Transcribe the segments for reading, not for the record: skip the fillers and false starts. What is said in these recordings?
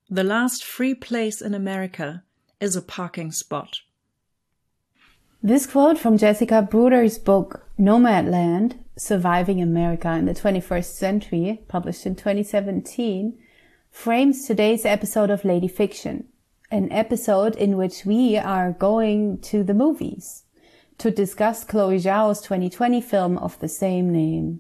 The last free place in America is a parking spot. This quote from Jessica Bruder's book, Nomadland, Surviving America in the 21st Century, published in 2017, frames today's episode of Lady Fiction, an episode in which we are going to the movies to discuss Chloe Zhao's 2020 film of the same name.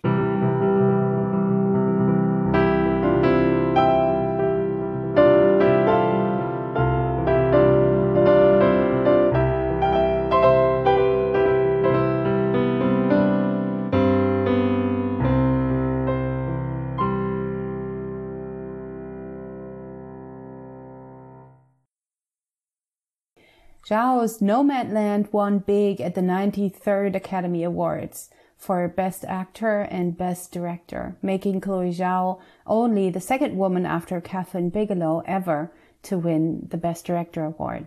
Zhao's Nomadland won big at the 93rd Academy Awards for Best Actor and Best Director, making Chloe Zhao only the second woman after Kathryn Bigelow ever to win the Best Director award.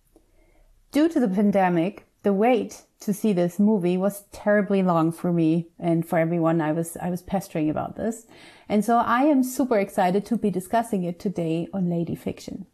Due to the pandemic, the wait to see this movie was terribly long for me and for everyone I was pestering about this. And so I am super excited to be discussing it today on Lady Fiction.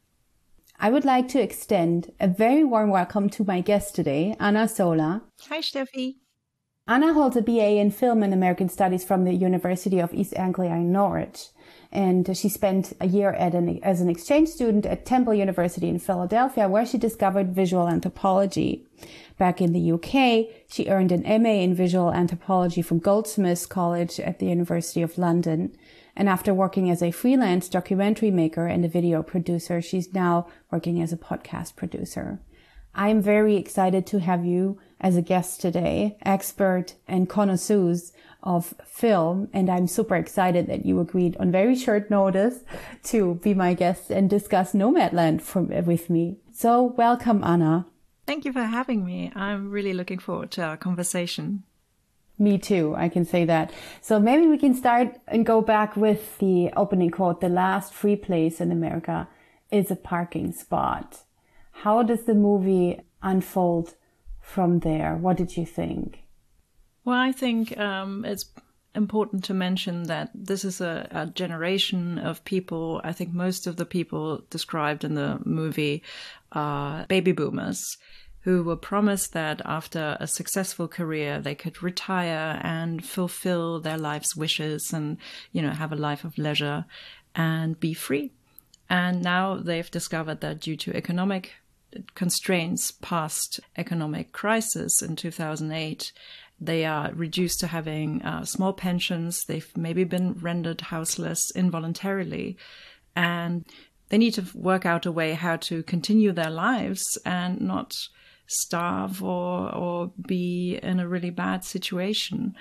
I would like to extend a very warm welcome to my guest today, Anna Sola. Hi, Steffi. Anna holds a BA in Film and American Studies from the University of East Anglia in Norwich. And she spent a year as an exchange student at Temple University in Philadelphia, where she discovered visual anthropology. Back in the UK, she earned an MA in visual anthropology from Goldsmiths College at the University of London. And after working as a freelance documentary maker and a video producer, she's now working as a podcast producer. I'm very excited to have you as a guest today, expert and connoisseurs of film. And I'm super excited that you agreed on very short notice to be my guest and discuss Nomadland with me. So welcome, Anna. Thank you for having me. I'm really looking forward to our conversation. Me too, I can say that. So maybe we can start and go back with the opening quote, "The last free place in America is a parking spot." How does the movie unfold from there? What did you think? Well, I think it's important to mention that this is a generation of people. I think most of the people described in the movie are baby boomers, who were promised that after a successful career, they could retire and fulfill their life's wishes and, have a life of leisure and be free. And now they've discovered that due to economic constraints past economic crisis in 2008, they are reduced to having small pensions. They've maybe been rendered houseless involuntarily, and they need to work out a way how to continue their lives and not starve or be in a really bad situation.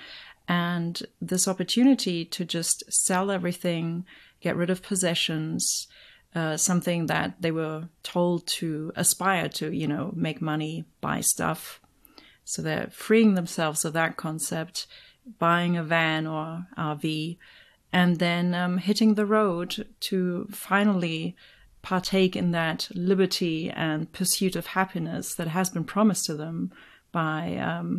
And this opportunity to just sell everything, get rid of possessions, something that they were told to aspire to, make money, buy stuff. So they're freeing themselves of that concept, buying a van or RV, and then hitting the road to finally partake in that liberty and pursuit of happiness that has been promised to them by,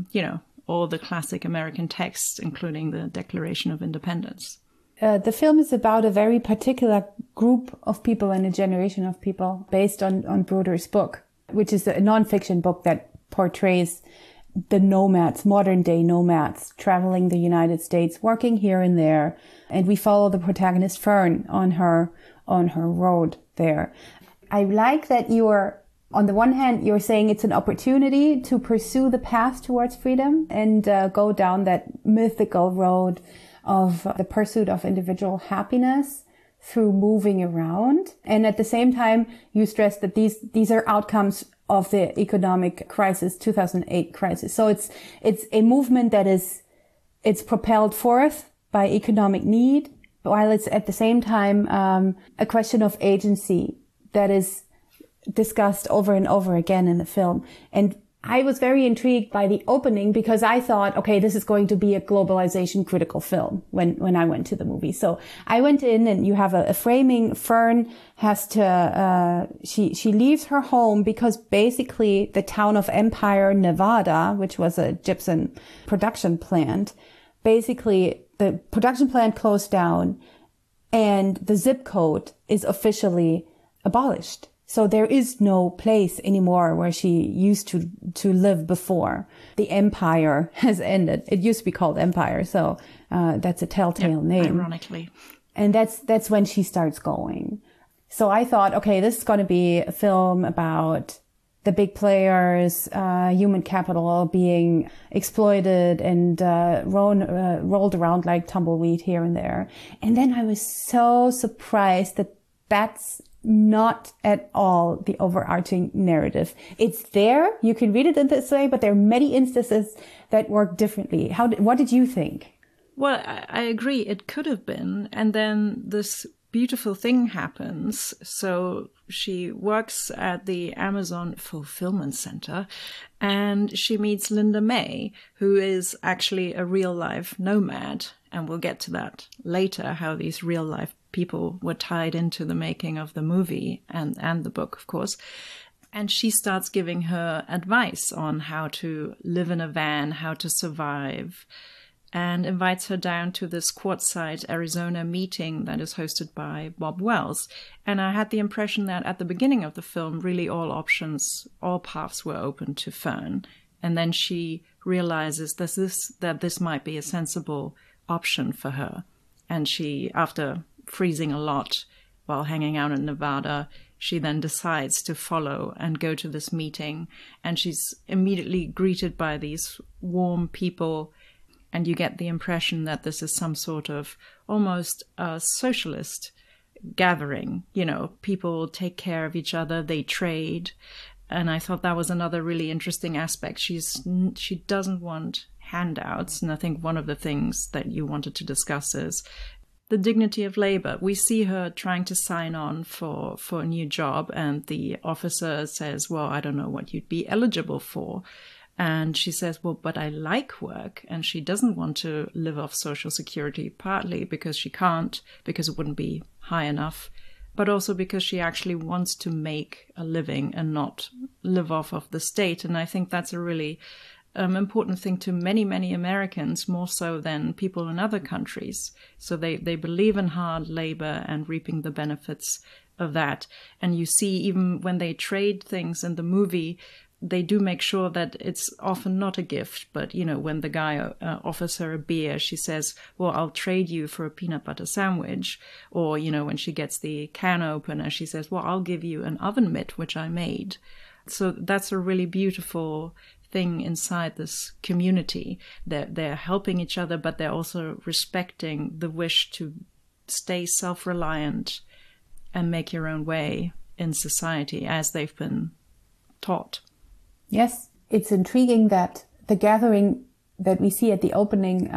all the classic American texts, including the Declaration of Independence. The film is about a very particular group of people and a generation of people based on Bruder's book, which is a nonfiction book that portrays the nomads, modern day nomads, traveling the United States, working here and there. And we follow the protagonist Fern on her road there. I like that on the one hand, you're saying it's an opportunity to pursue the path towards freedom and go down that mythical road of the pursuit of individual happiness through moving around. And at the same time, you stress that these are outcomes of the economic crisis, 2008 crisis. So it's a movement that it's propelled forth by economic need, while it's at the same time a question of agency that is discussed over and over again in the film. And I was very intrigued by the opening because I thought, okay, this is going to be a globalization critical film when I went to the movie. So I went in and you have a framing. Fern has to, she leaves her home because basically the town of Empire, Nevada, which was a gypsum production plant, basically the production plant closed down and the zip code is officially abolished. So there is no place anymore where she used to live before. The empire has ended. It used to be called Empire. So, that's a telltale name. Ironically. And that's when she starts going. So I thought, okay, this is going to be a film about the big players, human capital being exploited and, rolled around like tumbleweed here and there. And then I was so surprised that that's not at all the overarching narrative. It's there. You can read it in this way, but there are many instances that work differently. What did you think? Well, I agree. It could have been. And then this beautiful thing happens. So she works at the Amazon Fulfillment Center and she meets Linda May, who is actually a real life nomad. And we'll get to that later, how these real life people were tied into the making of the movie and the book, of course. And she starts giving her advice on how to live in a van, how to survive, and invites her down to this Quartzsite, Arizona meeting that is hosted by Bob Wells. And I had the impression that at the beginning of the film, really all paths were open to Fern. And then she realizes that this might be a sensible option for her. And she, after freezing a lot while hanging out in Nevada, she then decides to follow and go to this meeting. And she's immediately greeted by these warm people. And you get the impression that this is some sort of almost a socialist gathering. You know, people take care of each other, they trade. And I thought that was another really interesting aspect. She doesn't want handouts. And I think one of the things that you wanted to discuss is the dignity of labor. We see her trying to sign on for a new job, and the officer says, well, I don't know what you'd be eligible for. And she says, well, but I like work. And she doesn't want to live off Social Security, partly because she can't, because it wouldn't be high enough, but also because she actually wants to make a living and not live off of the state. And I think that's a really important thing to many, many Americans, more so than people in other countries. So they believe in hard labor and reaping the benefits of that. And you see, even when they trade things in the movie, they do make sure that it's often not a gift. But, you know, when the guy offers her a beer, she says, well, I'll trade you for a peanut butter sandwich. Or, you know, when she gets the can opener, she says, well, I'll give you an oven mitt, which I made. So that's a really beautiful thing inside this community. They're helping each other, but they're also respecting the wish to stay self-reliant and make your own way in society as they've been taught. Yes, it's intriguing that the gathering that we see at the opening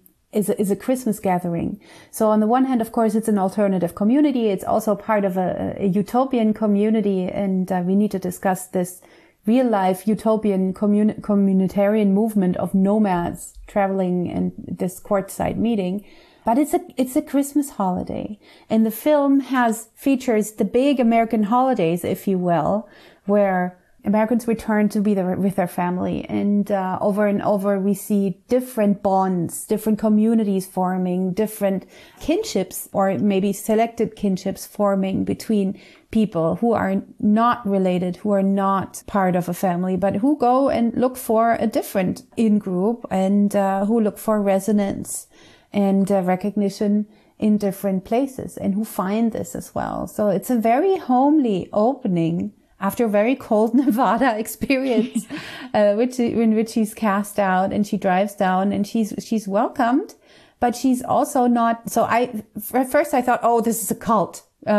is a Christmas gathering. So on the one hand, of course, it's an alternative community. It's also part of a utopian community, and we need to discuss this real-life utopian communitarian movement of nomads traveling in this Quartzsite meeting. But it's a Christmas holiday. And the film features the big American holidays, if you will, where Americans return to be with their family. And over and over, we see different bonds, different communities forming, different kinships, or maybe selected kinships forming between people who are not related, who are not part of a family, but who go and look for a different in-group and who look for resonance and recognition in different places, and who find this as well. So it's a very homely opening after a very cold Nevada experience, in which she's cast out, and she drives down and she's welcomed, but she's also not. So at first I thought, oh, this is a cult.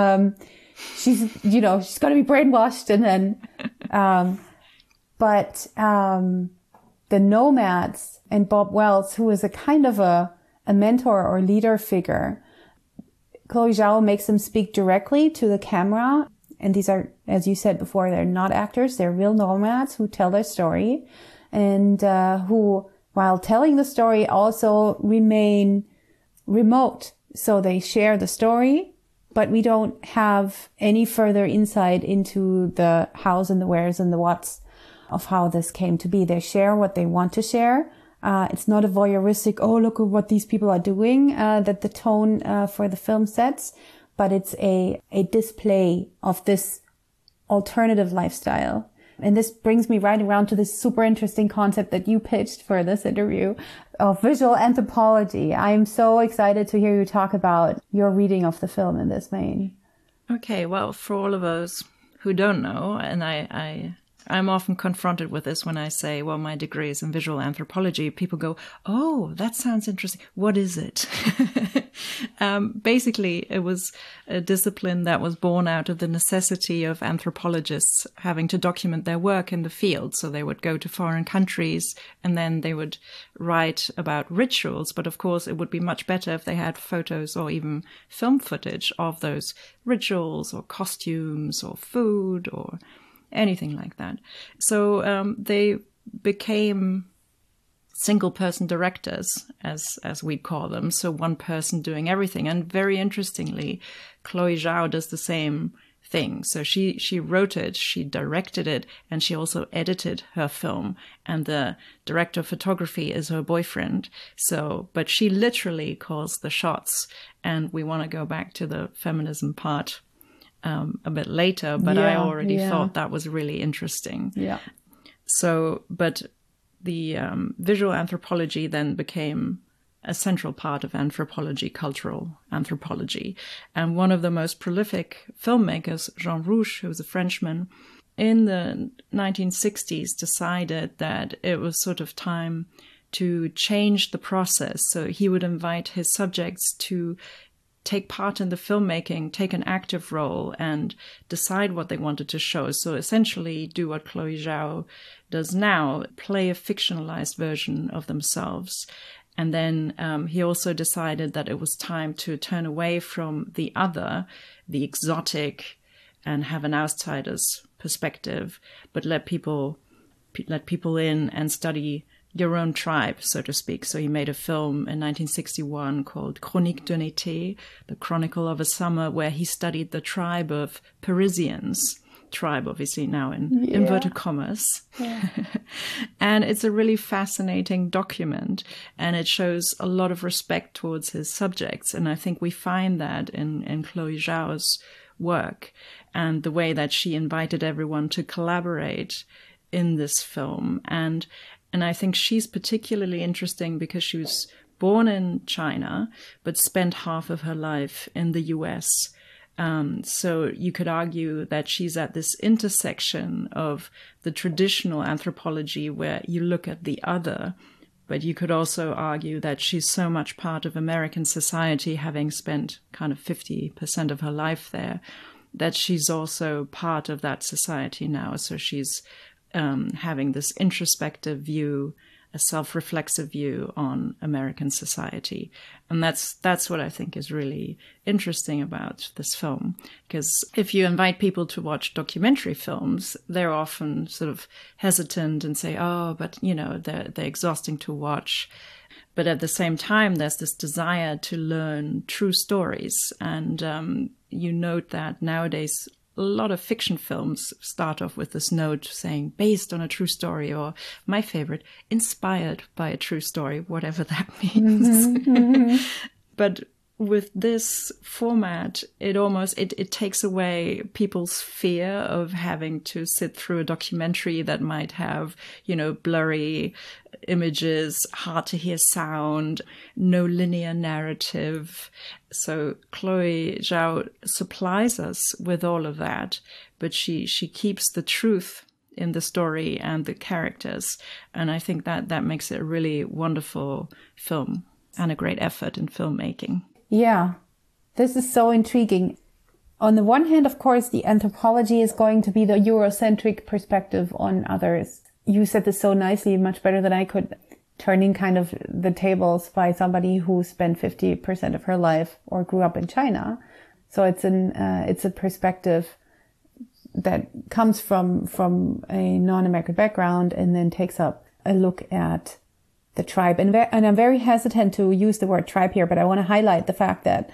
She's going to be brainwashed, and then, but the nomads and Bob Wells, who is a kind of a mentor or leader figure, Chloe Zhao makes them speak directly to the camera. And these are, as you said before, they're not actors. They're real nomads who tell their story, and who, while telling the story, also remain remote. So they share the story, but we don't have any further insight into the hows and the wheres and the whats of how this came to be. They share what they want to share. It's not a voyeuristic, oh, look at what these people are doing, that the tone for the film sets, but it's a display of this alternative lifestyle. And this brings me right around to this super interesting concept that you pitched for this interview of visual anthropology. I'm so excited to hear you talk about your reading of the film in this vein. Okay, well, for all of us who don't know, and I'm often confronted with this when I say, well, my degree is in visual anthropology. People go, oh, that sounds interesting. What is it? Basically, it was a discipline that was born out of the necessity of anthropologists having to document their work in the field. So they would go to foreign countries and then they would write about rituals. But of course, it would be much better if they had photos or even film footage of those rituals or costumes or food or anything like that. So they became single-person directors, as we'd call them. So one person doing everything. And very interestingly, Chloe Zhao does the same thing. So she wrote it, she directed it, and she also edited her film. And the director of photography is her boyfriend. But she literally calls the shots. And we want to go back to the feminism part a bit later, but I already thought that was really interesting. Yeah. So, but the visual anthropology then became a central part of anthropology, cultural anthropology. And one of the most prolific filmmakers, Jean Rouch, who was a Frenchman, in the 1960s decided that it was sort of time to change the process. So he would invite his subjects to take part in the filmmaking, take an active role, and decide what they wanted to show. So essentially do what Chloe Zhao does now, play a fictionalized version of themselves. And then he also decided that it was time to turn away from the other, the exotic, and have an outsider's perspective, but let people in and study your own tribe, so to speak. So he made a film in 1961 called Chronique d'un été, the Chronicle of a Summer, where he studied the tribe of Parisians, tribe obviously now in inverted commas. Yeah. And it's a really fascinating document, and it shows a lot of respect towards his subjects. And I think we find that in Chloe Zhao's work and the way that she invited everyone to collaborate in this film. And I think she's particularly interesting because she was born in China, but spent half of her life in the US. So you could argue that she's at this intersection of the traditional anthropology where you look at the other, but you could also argue that she's so much part of American society, having spent kind of 50% of her life there, that she's also part of that society now. So she's having this introspective view, a self-reflexive view on American society. And that's what I think is really interesting about this film. Because if you invite people to watch documentary films, they're often sort of hesitant and say, oh, but, they're exhausting to watch. But at the same time, there's this desire to learn true stories. And you note that nowadays, a lot of fiction films start off with this note saying based on a true story, or my favorite, inspired by a true story, whatever that means. Mm-hmm. But with this format, it takes away people's fear of having to sit through a documentary that might have, blurry images, hard to hear sound, no linear narrative. So Chloe Zhao supplies us with all of that, but she keeps the truth in the story and the characters. And I think that makes it a really wonderful film and a great effort in filmmaking. Yeah, this is so intriguing. On the one hand, of course, the anthropology is going to be the Eurocentric perspective on others. You said this so nicely, much better than I could, turning kind of the tables by somebody who spent 50% of her life or grew up in China. So it's a perspective that comes from a non-American background and then takes up a look at the tribe. And I'm very hesitant to use the word tribe here, but I want to highlight the fact that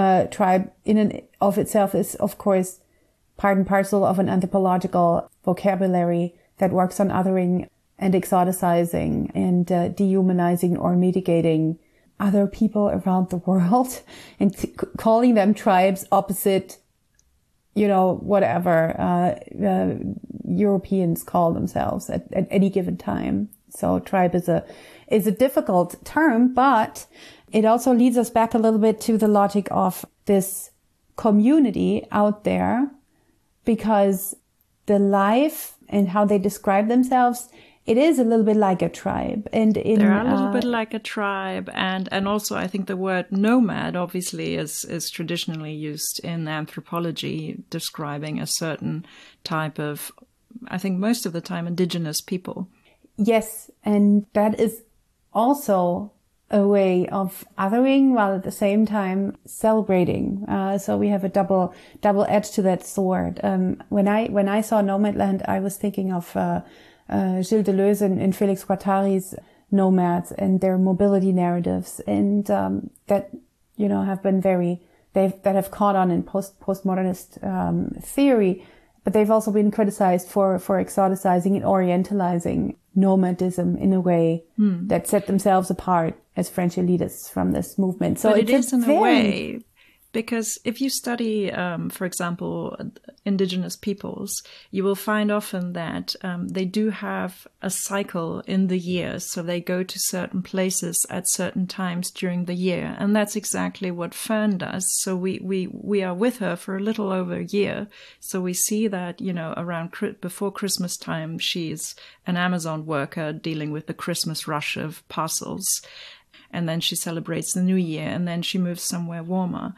tribe in and of itself is, of course, part and parcel of an anthropological vocabulary that works on othering and exoticizing and dehumanizing or mitigating other people around the world and calling them tribes opposite, whatever Europeans call themselves at any given time. So tribe is a difficult term, but it also leads us back a little bit to the logic of this community out there, because the life and how they describe themselves, it is a little bit like a tribe. And they're a little bit like a tribe. And also I think the word nomad obviously is traditionally used in anthropology, describing a certain type of, I think most of the time, indigenous people. Yes. And that is also a way of othering while at the same time celebrating. So we have a double edge to that sword. When I saw Nomadland, I was thinking of Gilles Deleuze and Felix Guattari's Nomads and their mobility narratives, and that have been that have caught on in postmodernist theory, but they've also been criticized for exoticizing and orientalizing nomadism in a way that set themselves apart as French elitists from this movement. So but it is in a way, because if you study, for example, indigenous peoples, you will find often that they do have a cycle in the year. So they go to certain places at certain times during the year. And that's exactly what Fern does. So we are with her for a little over a year. So we see that, before Christmas time, she's an Amazon worker dealing with the Christmas rush of parcels. And then she celebrates the New Year, and then she moves somewhere warmer.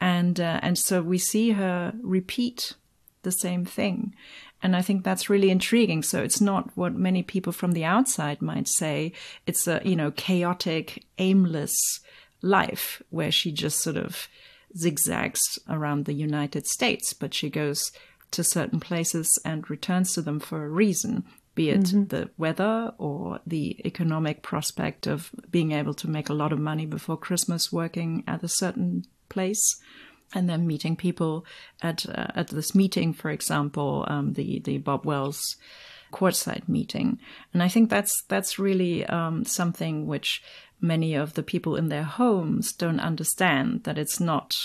And so we see her repeat the same thing. And I think that's really intriguing. So it's not what many people from the outside might say. It's a, chaotic, aimless life where she just sort of zigzags around the United States, but she goes to certain places and returns to them for a reason. Be it the weather or the economic prospect of being able to make a lot of money before Christmas working at a certain place, and then meeting people at this meeting, for example, the Bob Wells Quartzsite meeting. And I think that's really something which many of the people in their homes don't understand, that it's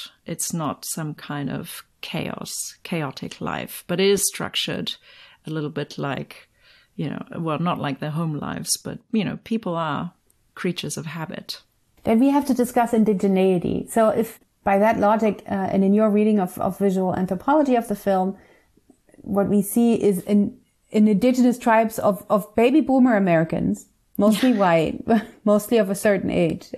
not some kind of chaotic life, but it is structured a little bit like, not like their home lives, but, people are creatures of habit. Then we have to discuss indigeneity. So if by that logic, and in your reading of visual anthropology of the film, what we see is in indigenous tribes of baby boomer Americans, mostly white, mostly of a certain age,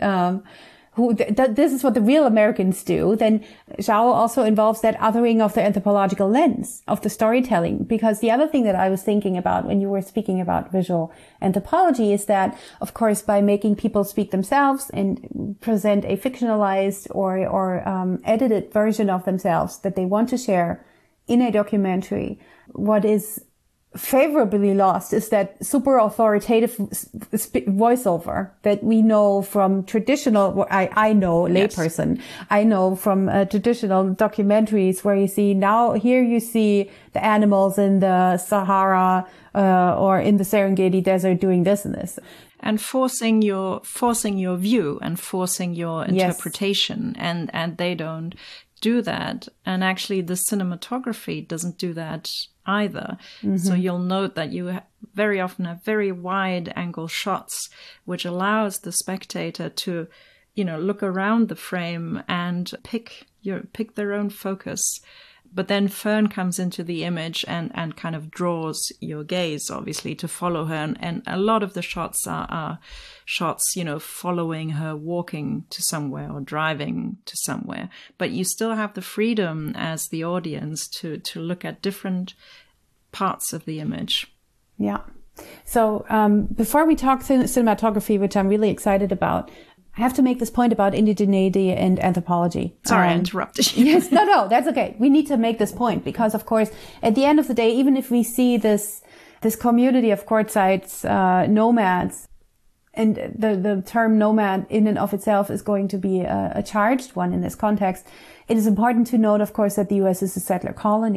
this is what the real Americans do, then Zhao also involves that othering of the anthropological lens of the storytelling. Because the other thing that I was thinking about when you were speaking about visual anthropology is that, of course, by making people speak themselves and present a fictionalized or edited version of themselves that they want to share in a documentary, what is favorably lost is that super authoritative voiceover that we know from traditional, I know layperson, yes. I know from traditional documentaries where you see here you see the animals in the Sahara or in the Serengeti desert doing this and this. And forcing your view and forcing your interpretation, yes. and they don't do that. And actually the cinematography doesn't do that either. Mm-hmm. So you'll note that you very often have very wide angle shots, which allows the spectator to, look around the frame and pick their own focus. But then Fern comes into the image and kind of draws your gaze, obviously, to follow her. And a lot of the shots are shots, following her walking to somewhere or driving to somewhere. But you still have the freedom as the audience to look at different parts of the image. Yeah. So before we talk cinematography, which I'm really excited about, I have to make this point about indigeneity and anthropology. Sorry, I interrupted you. Yes, no, that's okay. We need to make this point because, of course, at the end of the day, even if we see this community of Quartzites, nomads, and the term nomad in and of itself is going to be a charged one in this context, it is important to note, of course, that the U.S. is a settler colony.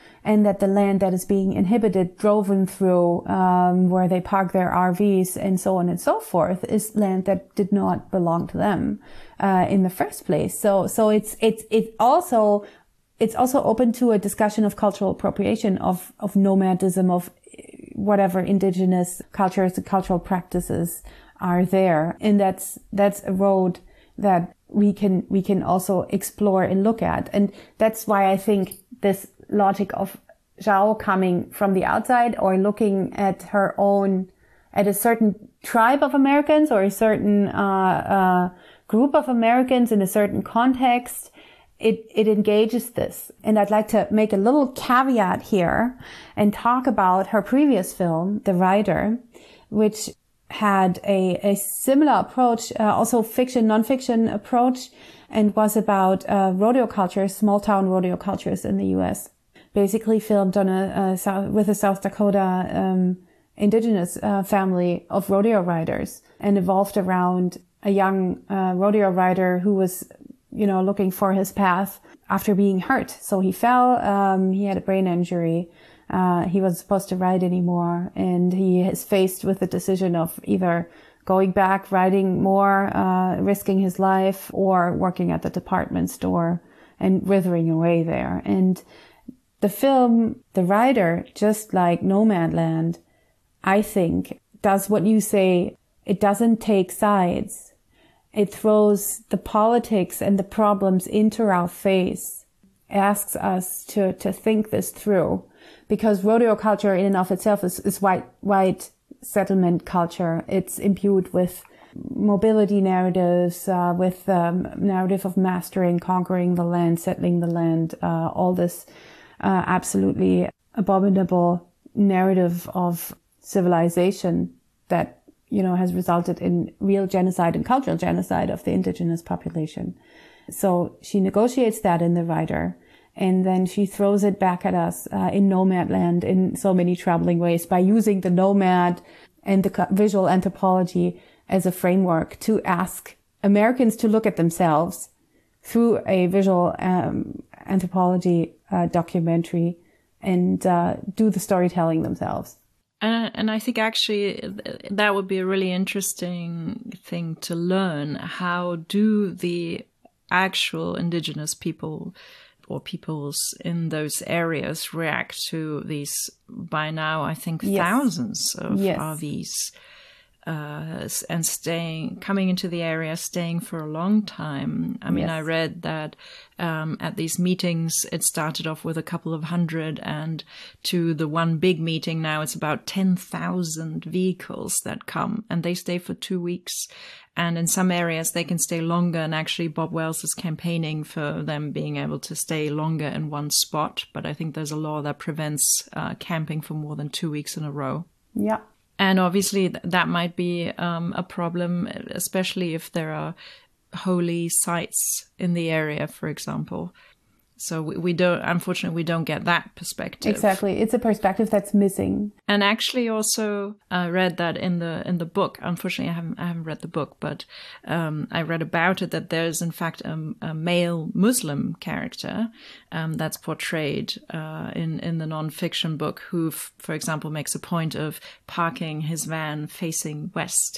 and that the land that is being inhibited, driven through, where they park their RVs and so on and so forth, is land that did not belong to them in the first place. So it's also open to a discussion of cultural appropriation, of nomadism, of whatever indigenous cultures and cultural practices are there. And that's a road that we can also explore and look at. And that's why I think this logic of Zhao coming from the outside, or looking at at a certain tribe of Americans, or a certain group of Americans in a certain context, it engages this. And I'd like to make a little caveat here and talk about her previous film, The Rider, which had a similar approach, also fiction, non-fiction approach, and was about rodeo cultures, small town rodeo cultures in the U.S. Basically filmed on with a South Dakota indigenous family of rodeo riders, and evolved around a young rodeo rider who was, looking for his path after being hurt. So he fell, he had a brain injury. He wasn't supposed to ride anymore, and he is faced with the decision of either going back, riding more, risking his life, or working at the department store and withering away there. And the film, The Rider, just like Nomadland, I think, does what you say. It doesn't take sides. It throws the politics and the problems into our face, asks us to think this through. Because rodeo culture in and of itself is white settlement culture. It's imbued with mobility narratives, with narrative of mastering, conquering the land, settling the land, all this absolutely abominable narrative of civilization that, has resulted in real genocide and cultural genocide of the indigenous population. So she negotiates that in The Rider. And then she throws it back at us in Nomadland in so many troubling ways, by using the nomad and the visual anthropology as a framework to ask Americans to look at themselves through a visual anthropology documentary and do the storytelling themselves. And I think actually that would be a really interesting thing to learn. How do the actual indigenous people or peoples in those areas react to these, by now, I think, thousands of RVs, and coming into the area, staying for a long time. I mean, I read that at these meetings, it started off with a couple of hundred, and to the one big meeting now, it's about 10,000 vehicles that come, and they stay for 2 weeks. And in some areas, they can stay longer. And actually, Bob Wells is campaigning for them being able to stay longer in one spot. But I think there's a law that prevents camping for more than 2 weeks in a row. Yeah. And obviously, that might be a problem, especially if there are holy sites in the area, for example. So unfortunately, we don't get that perspective. Exactly. It's a perspective that's missing. And actually also I read that in the book. Unfortunately, I haven't read the book, but I read about it, that there's in fact a male Muslim character that's portrayed in the nonfiction book, who, for example, makes a point of parking his van facing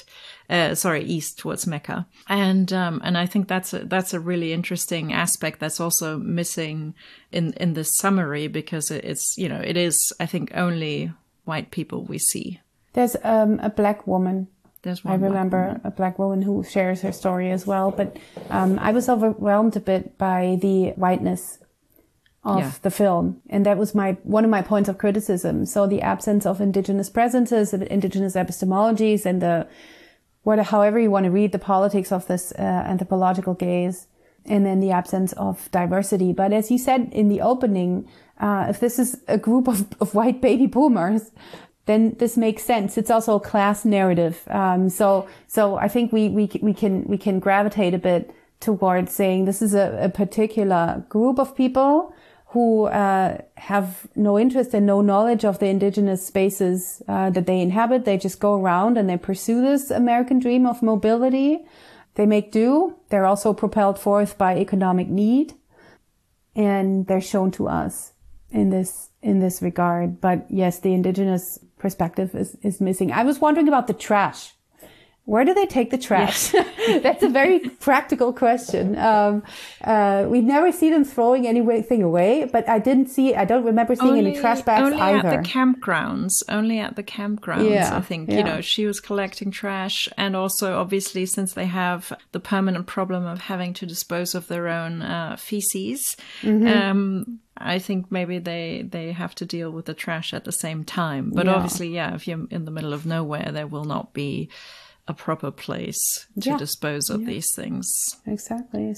east towards Mecca. And I think that's a really interesting aspect that's also missing in this summary, because it is, I think, only white people we see. There's a black woman. I remember a black woman who shares her story as well. But I was overwhelmed a bit by the whiteness of the film. And that was one of my points of criticism. So the absence of indigenous presences, of indigenous epistemologies, and however you want to read the politics of this anthropological gaze, and then the absence of diversity. But as you said in the opening, if this is a group of white baby boomers, then this makes sense. It's also a class narrative. So I think we can gravitate a bit towards saying this is a particular group of people who have no interest and no knowledge of the indigenous spaces that they inhabit. They just go around and they pursue this American dream of mobility. They make do. They're also propelled forth by economic need, and they're shown to us in this regard. But yes, the indigenous perspective is missing. I was wondering about the trash. Where do they take the trash? Yes. That's a very practical question. We never see them throwing anything away, but I don't remember seeing any trash bags only either. Only at the campgrounds, yeah, I think. Yeah. She was collecting trash. And also, obviously, since they have the permanent problem of having to dispose of their own feces, I think maybe they have to deal with the trash at the same time. But obviously, if you're in the middle of nowhere, there will not be a proper place to dispose of these things. Exactly.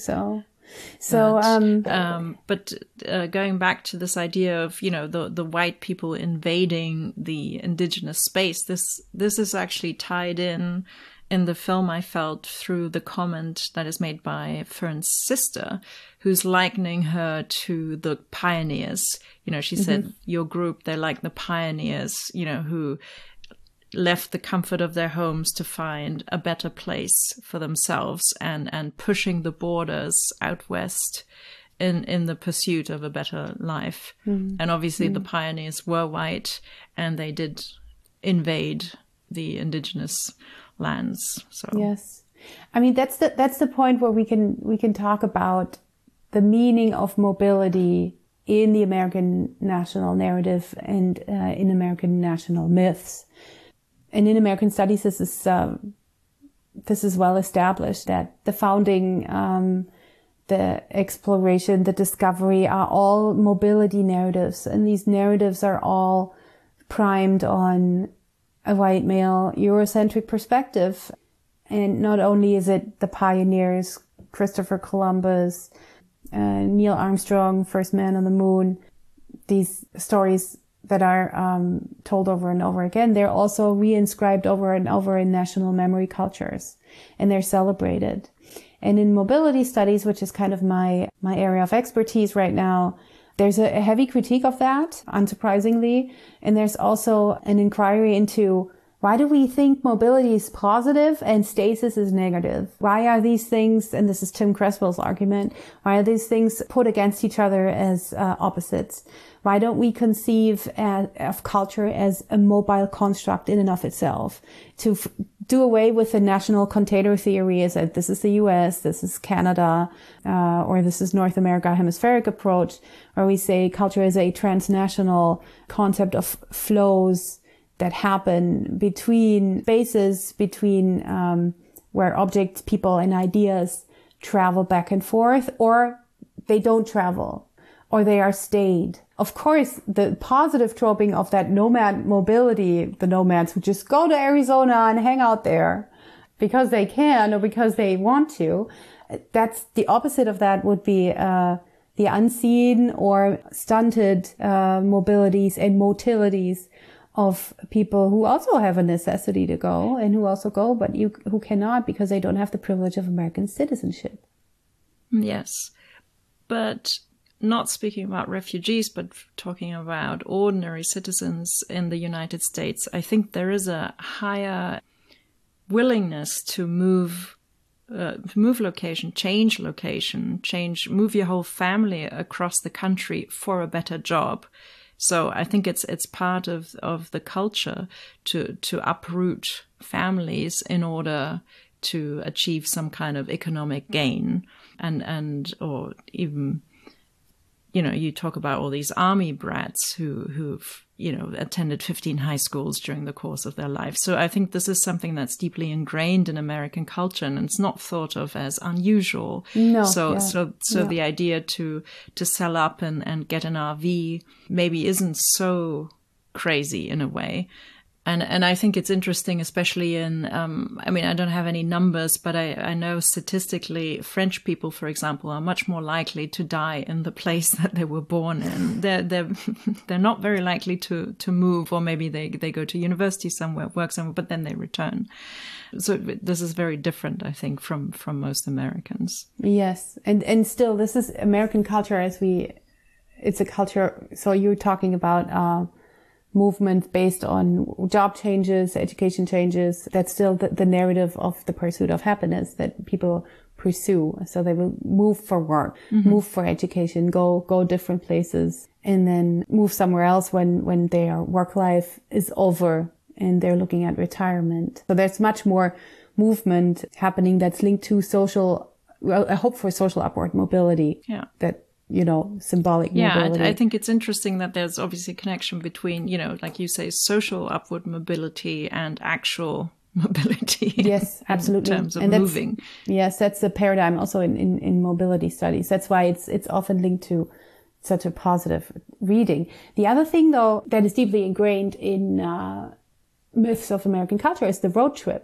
But going back to this idea of, the white people invading the indigenous space, this is actually tied in the film, I felt, through the comment that is made by Fern's sister, who's likening her to the pioneers. She said, your group, they're like the pioneers, who left the comfort of their homes to find a better place for themselves and pushing the borders out west in the pursuit of a better life. And obviously the pioneers were white, and they did invade the indigenous lands. So yes, I mean that's the point where we can talk about the meaning of mobility in the American national narrative and in American national myths. And in American studies, this is well established that the founding, the exploration, the discovery are all mobility narratives. And these narratives are all primed on a white male Eurocentric perspective. And not only is it the pioneers, Christopher Columbus, Neil Armstrong, first man on the moon, these stories that are told over and over again, they're also reinscribed over and over in national memory cultures, and they're celebrated. And in mobility studies, which is kind of my area of expertise right now, there's a heavy critique of that, unsurprisingly. And there's also an inquiry into why do we think mobility is positive and stasis is negative? Why are these things, and this is Tim Creswell's argument, why are these things put against each other as opposites? Why don't we conceive of culture as a mobile construct in and of itself? To do away with the national container theory as that this is the US, this is Canada, or this is North America hemispheric approach, where we say culture is a transnational concept of flows that happen between spaces, between where objects, people, and ideas travel back and forth, or they don't travel, or they are stayed. Of course, the positive troping of that nomad mobility, the nomads who just go to Arizona and hang out there because they can or because they want to, that's the opposite of that would be the unseen or stunted mobilities and motilities of people who also have a necessity to go and who also go, but who cannot because they don't have the privilege of American citizenship. Yes, but not speaking about refugees, but talking about ordinary citizens in the United States, I think there is a higher willingness to move location, move your whole family across the country for a better job. So I think it's part of the culture to uproot families in order to achieve some kind of economic gain and or even, you talk about all these army brats who've attended 15 high schools during the course of their life. So I think this is something that's deeply ingrained in American culture, and it's not thought of as unusual. No. So the idea to sell up and get an RV maybe isn't so crazy in a way. And I think it's interesting, especially in, I don't have any numbers, but I know statistically French people, for example, are much more likely to die in the place that they were born in. They're not very likely to move, or maybe they go to university somewhere, work somewhere, but then they return. So this is very different, I think, from most Americans. Yes. And still, this is American culture it's a culture. So you're talking about, movement based on job changes, education changes. That's still the narrative of the pursuit of happiness, that people pursue. So they will move for work, move for education, go different places, and then move somewhere else when their work life is over and they're looking at retirement. So there's much more movement happening that's linked to a hope for social upward mobility. Yeah. That, symbolic mobility. Yeah, I think it's interesting that there's obviously a connection between, like you say, social upward mobility and actual mobility. Yes, absolutely. In terms of moving. Yes, that's the paradigm also in mobility studies. That's why it's often linked to such a positive reading. The other thing, though, that is deeply ingrained in myths of American culture is the road trip.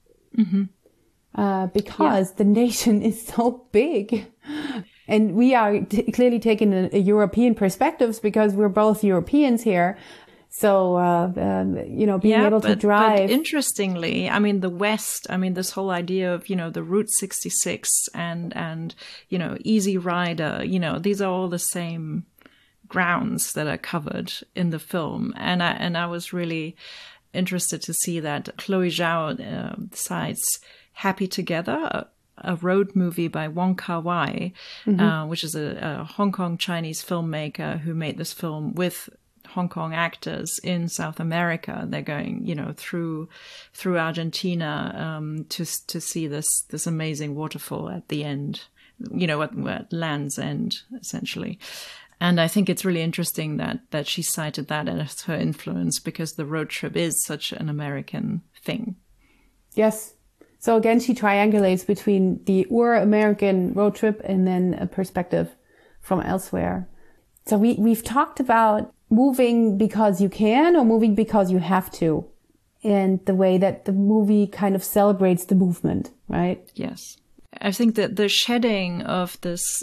Because the nation is so big. And we are clearly taking a European perspectives because we're both Europeans here. So, being able to drive. But interestingly, I mean, the West, this whole idea of, the Route 66 and, Easy Rider, these are all the same grounds that are covered in the film. And I was really interested to see that Chloe Zhao cites Happy Together, a road movie by Wong Kar-wai, which is a Hong Kong Chinese filmmaker who made this film with Hong Kong actors in South America. They're going, through Argentina to see this amazing waterfall at the end, at Land's End, essentially. And I think it's really interesting that she cited that as her influence because the road trip is such an American thing. Yes. So again, she triangulates between the American road trip and then a perspective from elsewhere. So we've talked about moving because you can or moving because you have to, and the way that the movie kind of celebrates the movement, right? Yes. I think that the shedding of this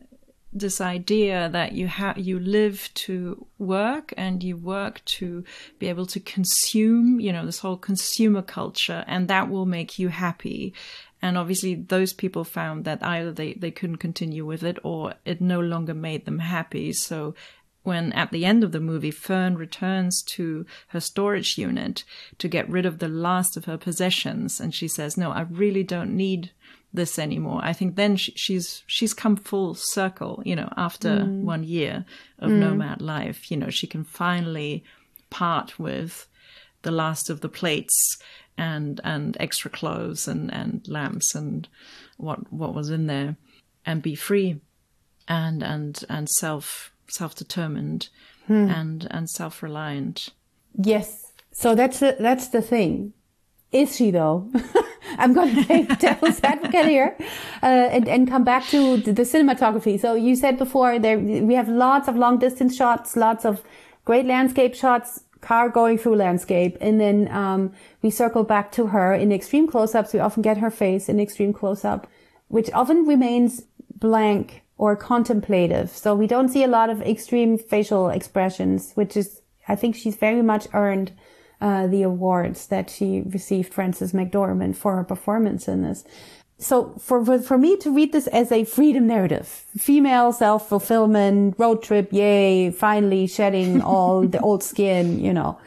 idea that you live to work and you work to be able to consume, this whole consumer culture, and that will make you happy. And obviously those people found that either they couldn't continue with it or it no longer made them happy. So when at the end of the movie, Fern returns to her storage unit to get rid of the last of her possessions, and she says, no, I really don't need this anymore. I think then she's come full circle, after 1 year of nomad life, she can finally part with the last of the plates and extra clothes and lamps and what was in there, and be free and self-determined and self-reliant. Yes. So that's the thing. Is she though? I'm going to play devil's advocate here, and come back to the cinematography. So you said before we have lots of long distance shots, lots of great landscape shots, car going through landscape. And then, we circle back to her in extreme close-ups. We often get her face in extreme close-up, which often remains blank or contemplative. So we don't see a lot of extreme facial expressions, which is, I think she's very much earned the awards that she received, Frances McDormand, for her performance in this. So for me to read this as a freedom narrative, female self-fulfillment, road trip, yay, finally shedding all the old skin,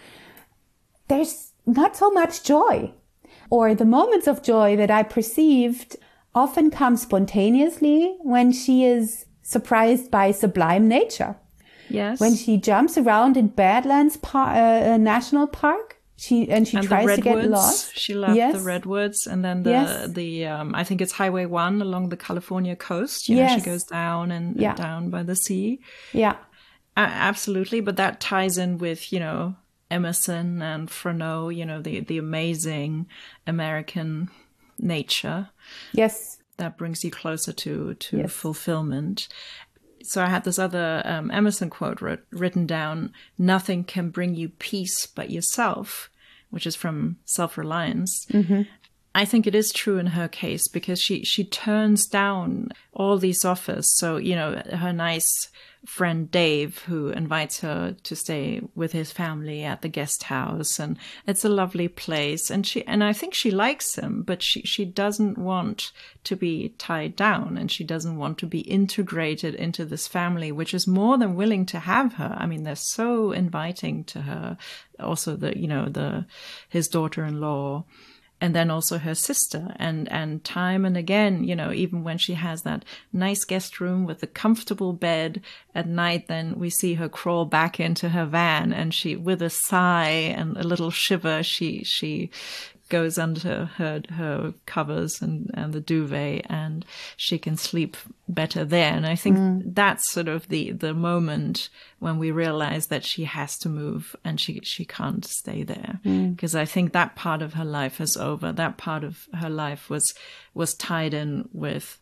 there's not so much joy. Or the moments of joy that I perceived often come spontaneously when she is surprised by sublime nature. Yes. When she jumps around in Badlands National Park, she tries to get lost. She loved the redwoods, and then the I think it's Highway 1 along the California coast. She goes down and down by the sea. Yeah, absolutely. But that ties in with Emerson and Fresno. The amazing American nature. Yes, that brings you closer to fulfillment. So I had this other Emerson quote written down: "Nothing can bring you peace but yourself," which is from Self-Reliance. Mm-hmm. I think it is true in her case because she turns down all these offers. So, her nice friend Dave, who invites her to stay with his family at the guest house, and it's a lovely place, and I think she likes him, but she doesn't want to be tied down, and she doesn't want to be integrated into this family, which is more than willing to have her. I mean, they're so inviting to her. Also his daughter-in-law. And then also her sister, and time and again, you know, even when she has that nice guest room with a comfortable bed at night, then we see her crawl back into her van, and she, with a sigh and a little shiver, she goes under her covers and the duvet, and she can sleep better there. And I think that's sort of the moment when we realize that she has to move and she can't stay there. Because I think that part of her life is over. That part of her life was tied in with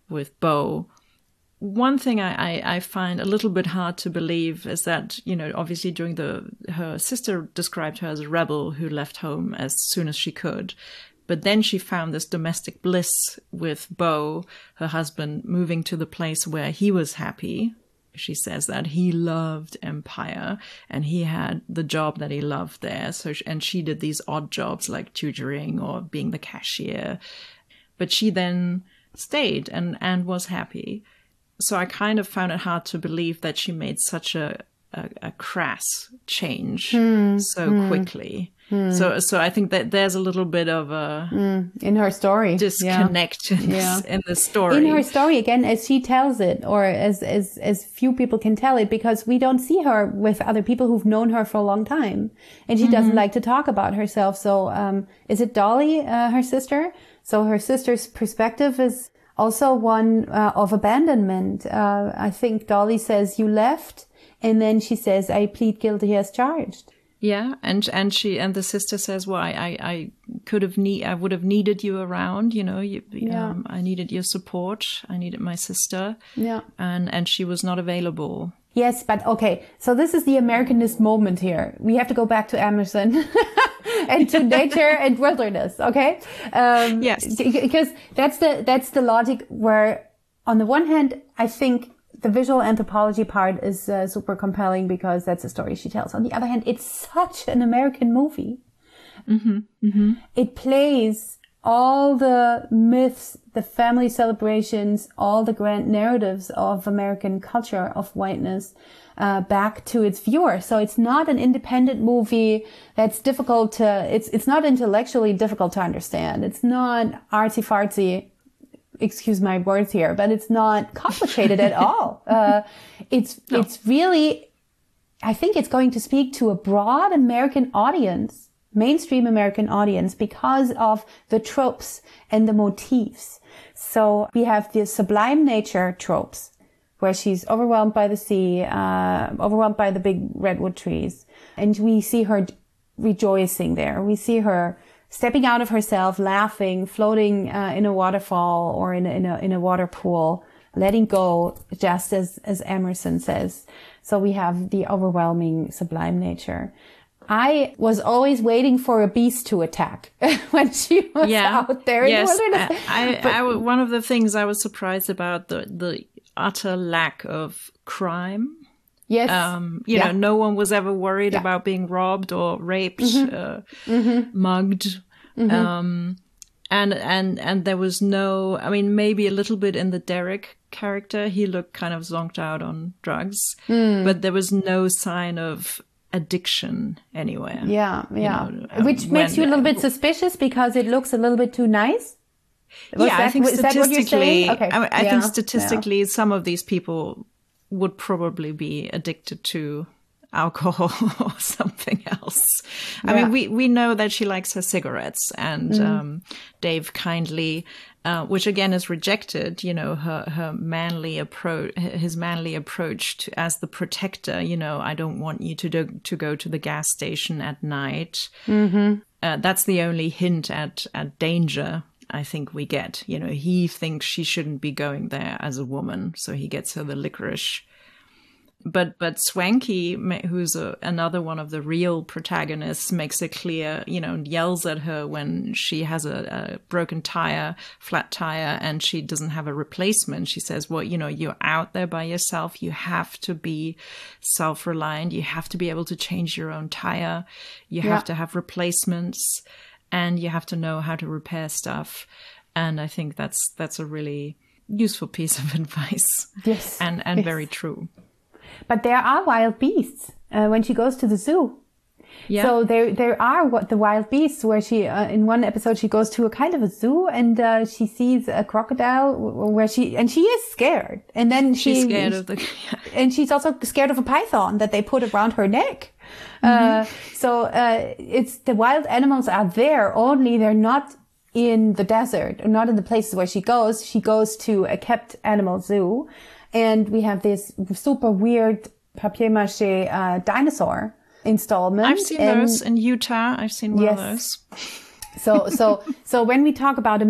Bo. One thing I find a little bit hard to believe is that, you know, obviously her sister described her as a rebel who left home as soon as she could. But then she found this domestic bliss with Bo, her husband, moving to the place where he was happy. She says that he loved Empire and he had the job that he loved there. And she did these odd jobs like tutoring or being the cashier. But she then stayed and was happy. So I kind of found it hard to believe that she made such a crass change so quickly. So I think that there's a little bit of a in her story disconnect in the story. In her story, again, as she tells it, or as few people can tell it, because we don't see her with other people who've known her for a long time, and she doesn't like to talk about herself. So is it Dolly, her sister? So her sister's perspective is also one of abandonment. I think Dolly says, "You left," and then she says, "I plead guilty as charged." Yeah, and the sister says, "Well, I would have needed you around. You know, I needed your support. I needed my sister. Yeah, and she was not available." Yes, but okay. So this is the Americanist moment here. We have to go back to Emerson and to nature and wilderness. Okay. Yes. Because that's the logic where, on the one hand, I think the visual anthropology part is super compelling because that's the story she tells. On the other hand, it's such an American movie. It plays all the myths, the family celebrations, all the grand narratives of American culture of whiteness back to its viewer. So it's not an independent movie that's difficult to, it's not intellectually difficult to understand. It's not artsy-fartsy, excuse my words here, but it's not complicated at all. It's really, I think it's going to speak to a broad American audience, mainstream American audience, because of the tropes and the motifs. So we have the sublime nature tropes, where she's overwhelmed by the sea, overwhelmed by the big redwood trees. And we see her rejoicing there. We see her stepping out of herself, laughing, floating in a waterfall or in a water pool, letting go, just as Emerson says. So we have the overwhelming sublime nature. I was always waiting for a beast to attack when she was out there in the wilderness. One of the things I was surprised about the utter lack of crime. Yes. You know, no one was ever worried about being robbed or raped, mugged. And there was no, I mean, maybe a little bit in the Derek character. He looked kind of zonked out on drugs, but there was no sign of addiction anywhere. Yeah. Which makes you a little bit suspicious because it looks a little bit too nice. I think statistically, okay. I think statistically, some of these people would probably be addicted to alcohol or something else. I mean, we know that she likes her cigarettes, and Dave kindly, which again is rejected, you know, her manly approach, his manly approach to, as the protector, you know, I don't want you to go to the gas station at night. That's the only hint at danger I think we get. You know, he thinks she shouldn't be going there as a woman, so he gets her the licorice. But Swanky, who's another one of the real protagonists, makes it clear, you know, and yells at her when she has a broken tire, flat tire, and she doesn't have a replacement. She says, well, you know, you're out there by yourself. You have to be self-reliant. You have to be able to change your own tire. You have to have replacements, and you have to know how to repair stuff. And I think that's a really useful piece of advice. Yes. And very true. But there are wild beasts when she goes to the zoo. Yeah. So there are what the wild beasts where she, in one episode, she goes to a kind of a zoo and, she sees a crocodile where she is scared. And then she's scared of and she's also scared of a python that they put around her neck. So it's the wild animals are there, only they're not in the desert or not in the places where she goes. She goes to a kept animal zoo, and we have this super weird papier-mâché dinosaur installment. I've seen those in Utah. I've seen one of those. So when we talk about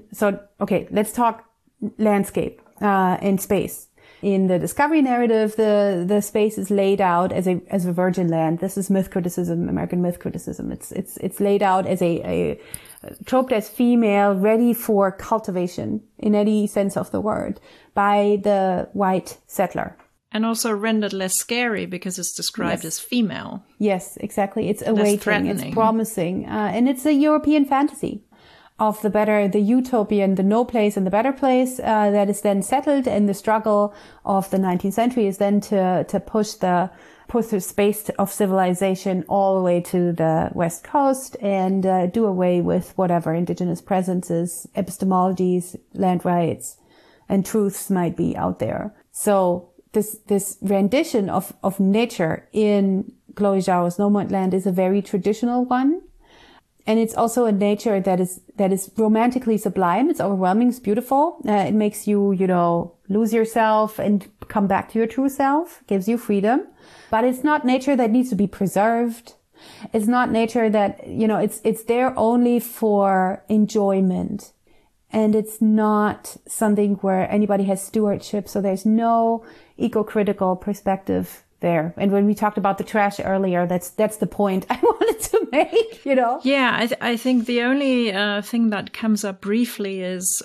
let's talk landscape and space. In the Discovery narrative, the space is laid out as a virgin land. This is myth criticism, American myth criticism. It's laid out as a troped as female, ready for cultivation in any sense of the word by the white settler. And also rendered less scary because it's described as female. Yes, exactly. It's awaiting, it's promising, and it's a European fantasy of the utopian, the no place and the better place, that is then settled. And the struggle of the 19th century is then to push the space of civilization all the way to the West Coast and, do away with whatever indigenous presences, epistemologies, land rights, and truths might be out there. So this rendition of nature in Chloe Zhao's Nomadland is a very traditional one. And it's also a nature that is romantically sublime. It's overwhelming. It's beautiful. It makes you, lose yourself and come back to your true self. Gives you freedom. But it's not nature that needs to be preserved. It's not nature that, it's there only for enjoyment. And it's not something where anybody has stewardship. So there's no eco-critical perspective there. And when we talked about the trash earlier, that's the point I wanted to make, Yeah, I think the only thing that comes up briefly is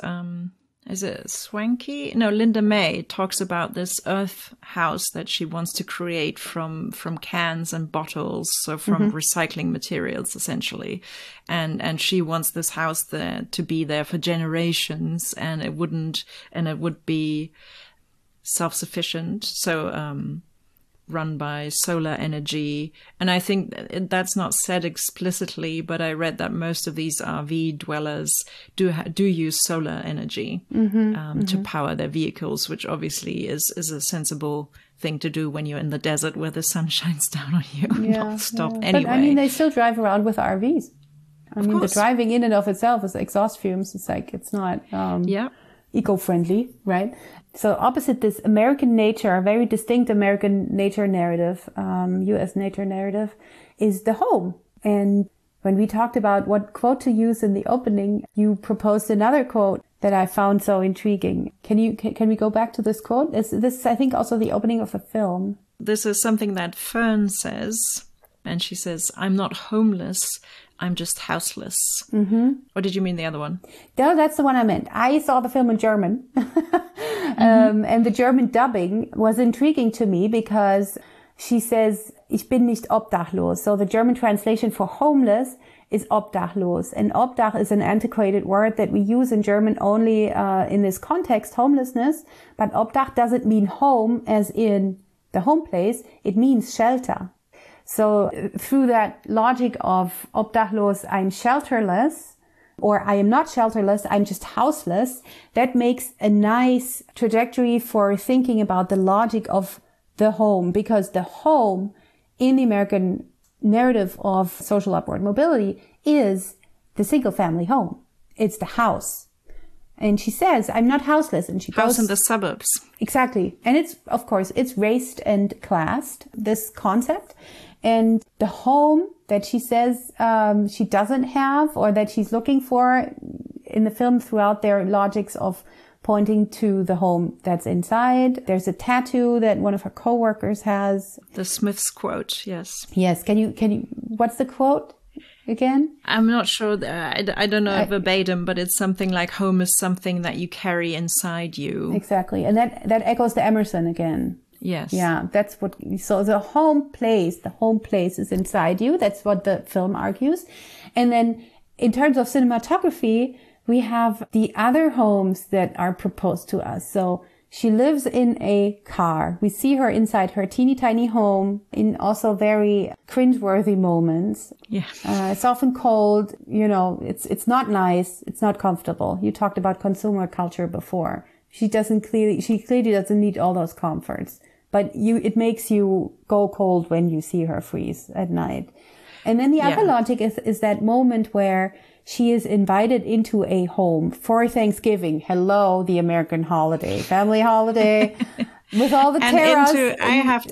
it Swanky? No, Linda May talks about this earth house that she wants to create from cans and bottles, so from recycling materials essentially. And she wants this house there to be there for generations, and it would be self-sufficient. So run by solar energy. And I think that's not said explicitly, but I read that most of these RV dwellers do use solar energy to power their vehicles, which obviously is a sensible thing to do when you're in the desert where the sun shines down on you non-stop anyway. But they still drive around with RVs. The driving in and of itself is exhaust fumes. It's like, it's not eco-friendly, right? So opposite this American nature, a very distinct American nature narrative, U.S. nature narrative, is the home. And when we talked about what quote to use in the opening, you proposed another quote that I found so intriguing. Can we go back to this quote? This, I think, also the opening of a film. This is something that Fern says, and she says, "I'm not homeless. I'm just houseless." Or did you mean the other one? No, that's the one I meant. I saw the film in German. And the German dubbing was intriguing to me because she says, "Ich bin nicht obdachlos." So the German translation for homeless is obdachlos. And obdach is an antiquated word that we use in German only in this context, homelessness. But obdach doesn't mean home as in the home place. It means shelter. So through that logic of obdachlos, I'm shelterless, or I am not shelterless, I'm just houseless, that makes a nice trajectory for thinking about the logic of the home, because the home in the American narrative of social upward mobility is the single family home. It's the house. And she says, I'm not houseless. And she goes, house in the suburbs. Exactly. And it's, of course, it's raced and classed, this concept. And the home that she says she doesn't have, or that she's looking for in the film throughout their logics of pointing to the home that's inside. There's a tattoo that one of her coworkers has. The Smith's quote, yes. Yes. Can you, what's the quote again? I'm not sure. I don't know verbatim, but it's something like home is something that you carry inside you. Exactly. And that echoes the Emerson again. Yes. Yeah, that's what, so the home place is inside you. That's what the film argues. And then in terms of cinematography, we have the other homes that are proposed to us. So She lives in a car. We see her inside her teeny tiny home in also very cringeworthy moments. Yeah. It's often cold, it's not nice. It's not comfortable. You talked about consumer culture before. She clearly doesn't need all those comforts, but it makes you go cold when you see her freeze at night. And then the other logic is that moment where she is invited into a home for Thanksgiving. Hello, the American holiday, family holiday, with all the terrace. I have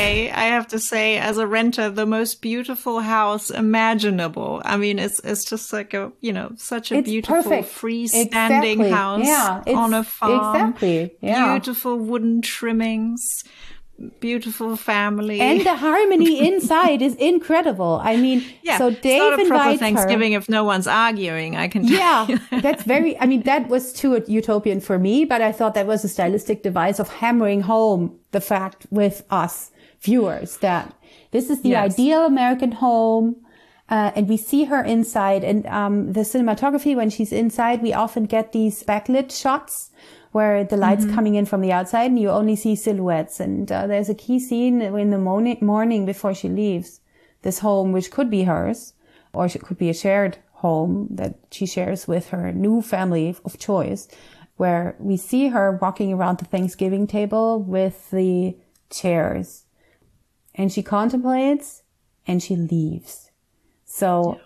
to say, as a renter, the most beautiful house imaginable. I mean, it's just like such a beautiful freestanding house on a farm. Exactly. Yeah. Beautiful wooden trimmings. Beautiful family, and the harmony inside is incredible. I mean, so Dave it's not a proper invites Thanksgiving her. if no one's arguing. I can tell you. That's very. I mean, that was too utopian for me, but I thought that was a stylistic device of hammering home the fact with us viewers that this is the ideal American home. And we see her inside, and the cinematography when she's inside, we often get these backlit shots where the light's coming in from the outside and you only see silhouettes. And there's a key scene in the morning before she leaves this home, which could be hers, or it could be a shared home that she shares with her new family of choice, where we see her walking around the Thanksgiving table with the chairs. And she contemplates and she leaves. So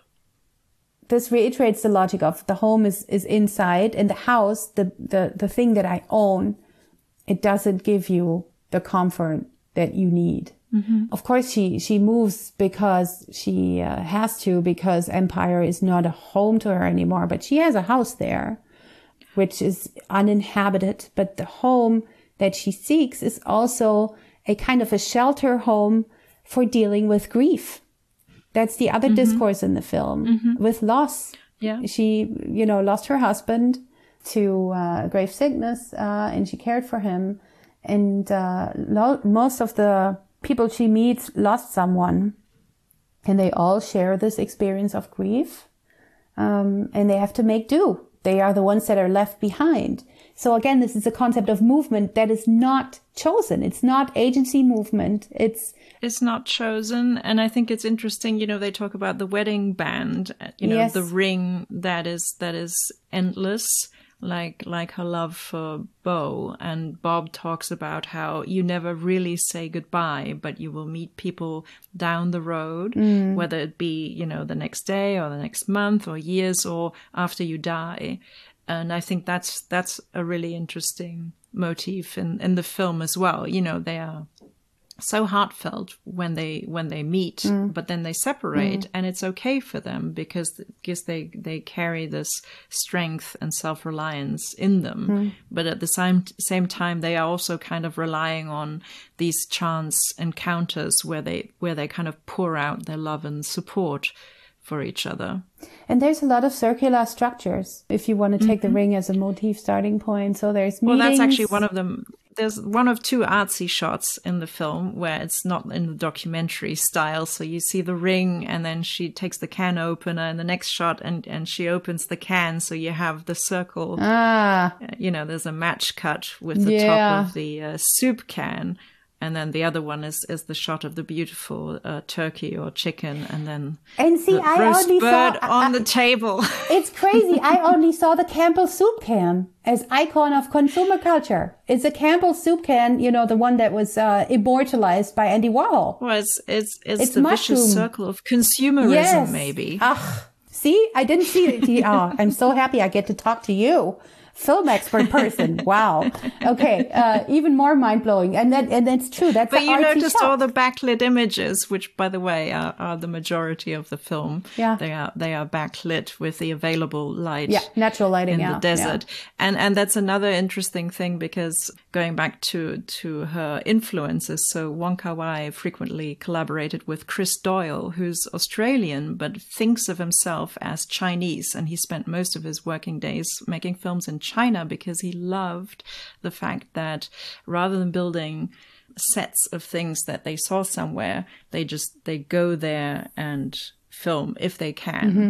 this reiterates the logic of the home is inside, and the house, the thing that I own, it doesn't give you the comfort that you need. Mm-hmm. Of course, she moves because she has to, because Empire is not a home to her anymore, but she has a house there, which is uninhabited. But the home that she seeks is also a kind of a shelter home for dealing with grief. That's the other discourse in the film with loss. Yeah. She, lost her husband to grave sickness, and she cared for him. And most of the people she meets lost someone, and they all share this experience of grief, and they have to make do. They are the ones that are left behind. So again, this is a concept of movement that is not chosen. It's not agency movement. It's not chosen. And I think it's interesting, they talk about the wedding band, the ring that is endless, like her love for Bo. And Bob talks about how you never really say goodbye, but you will meet people down the road, whether it be, the next day or the next month or years or after you die. And I think that's a really interesting motif in the film as well. They are so heartfelt when they meet, but then they separate, and it's okay for them because they carry this strength and self-reliance in them. But at the same time, they are also kind of relying on these chance encounters where they kind of pour out their love and support for each other. And there's a lot of circular structures if you want to take the ring as a motif starting point. So there's meetings. Well, that's actually one of them. There's one of two artsy shots in the film where it's not in the documentary style. So you see the ring and then she takes the can opener in the next shot and she opens the can. So you have the circle. There's a match cut with the top of the soup can. And then the other one is the shot of the beautiful turkey or chicken, and then the roast bird on the table. It's crazy. I only saw the Campbell soup can as icon of consumer culture. It's a Campbell soup can, the one that was immortalized by Andy Warhol. Well, it's the vicious circle of consumerism, maybe. See, I didn't see it. I'm so happy I get to talk to you. Film expert person. Wow. Okay. Even more mind blowing. And that's true. That's but you noticed shot. All the backlit images, which by the way are the majority of the film. Yeah. They are backlit with the available light. Yeah. Natural lighting in the desert. Yeah. And that's another interesting thing because going back to her influences. So Wong Kar-wai frequently collaborated with Chris Doyle, who's Australian, but thinks of himself as Chinese. And he spent most of his working days making films in China because he loved the fact that rather than building sets of things that they saw somewhere, they go there and film if they can.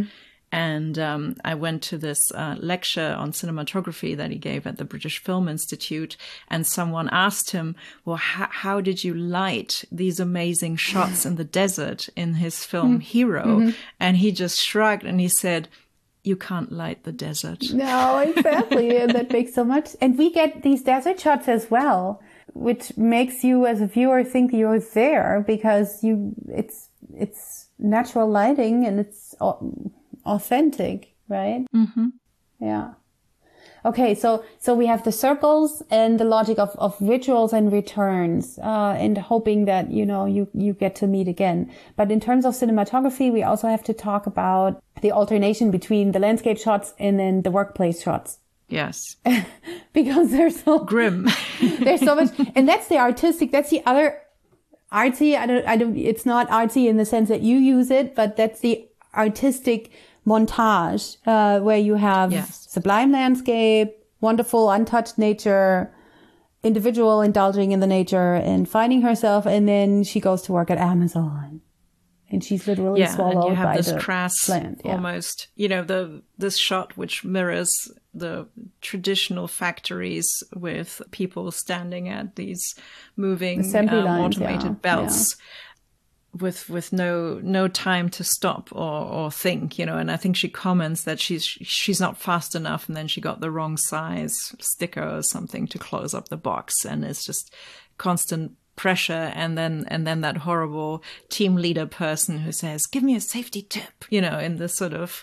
And I went to this lecture on cinematography that he gave at the British Film Institute, and someone asked him, well, how did you light these amazing shots in the desert in his film Hero? And he just shrugged and he said, you can't light the desert. No, exactly. And that makes so much. And we get these desert shots as well, which makes you as a viewer think you're there because it's natural lighting and it's authentic, right? Mm-hmm. Yeah. Okay, so we have the circles and the logic of rituals and returns, and hoping that, you get to meet again. But in terms of cinematography, we also have to talk about the alternation between the landscape shots and then the workplace shots. Yes. Because they're so grim. There's so much, and that's the artistic, that's the other artsy. It's not artsy in the sense that you use it, but that's the artistic montage, where you have sublime landscape, wonderful untouched nature, individual indulging in the nature and finding herself. And then she goes to work at Amazon and she's literally swallowed by the crass plant. Yeah. Almost, this shot which mirrors the traditional factories with people standing at these moving automated belts. Yeah. With no time to stop or think, and I think she comments that she's not fast enough, and then she got the wrong size sticker or something to close up the box, and it's just constant pressure. And then that horrible team leader person who says, "Give me a safety tip," in this sort of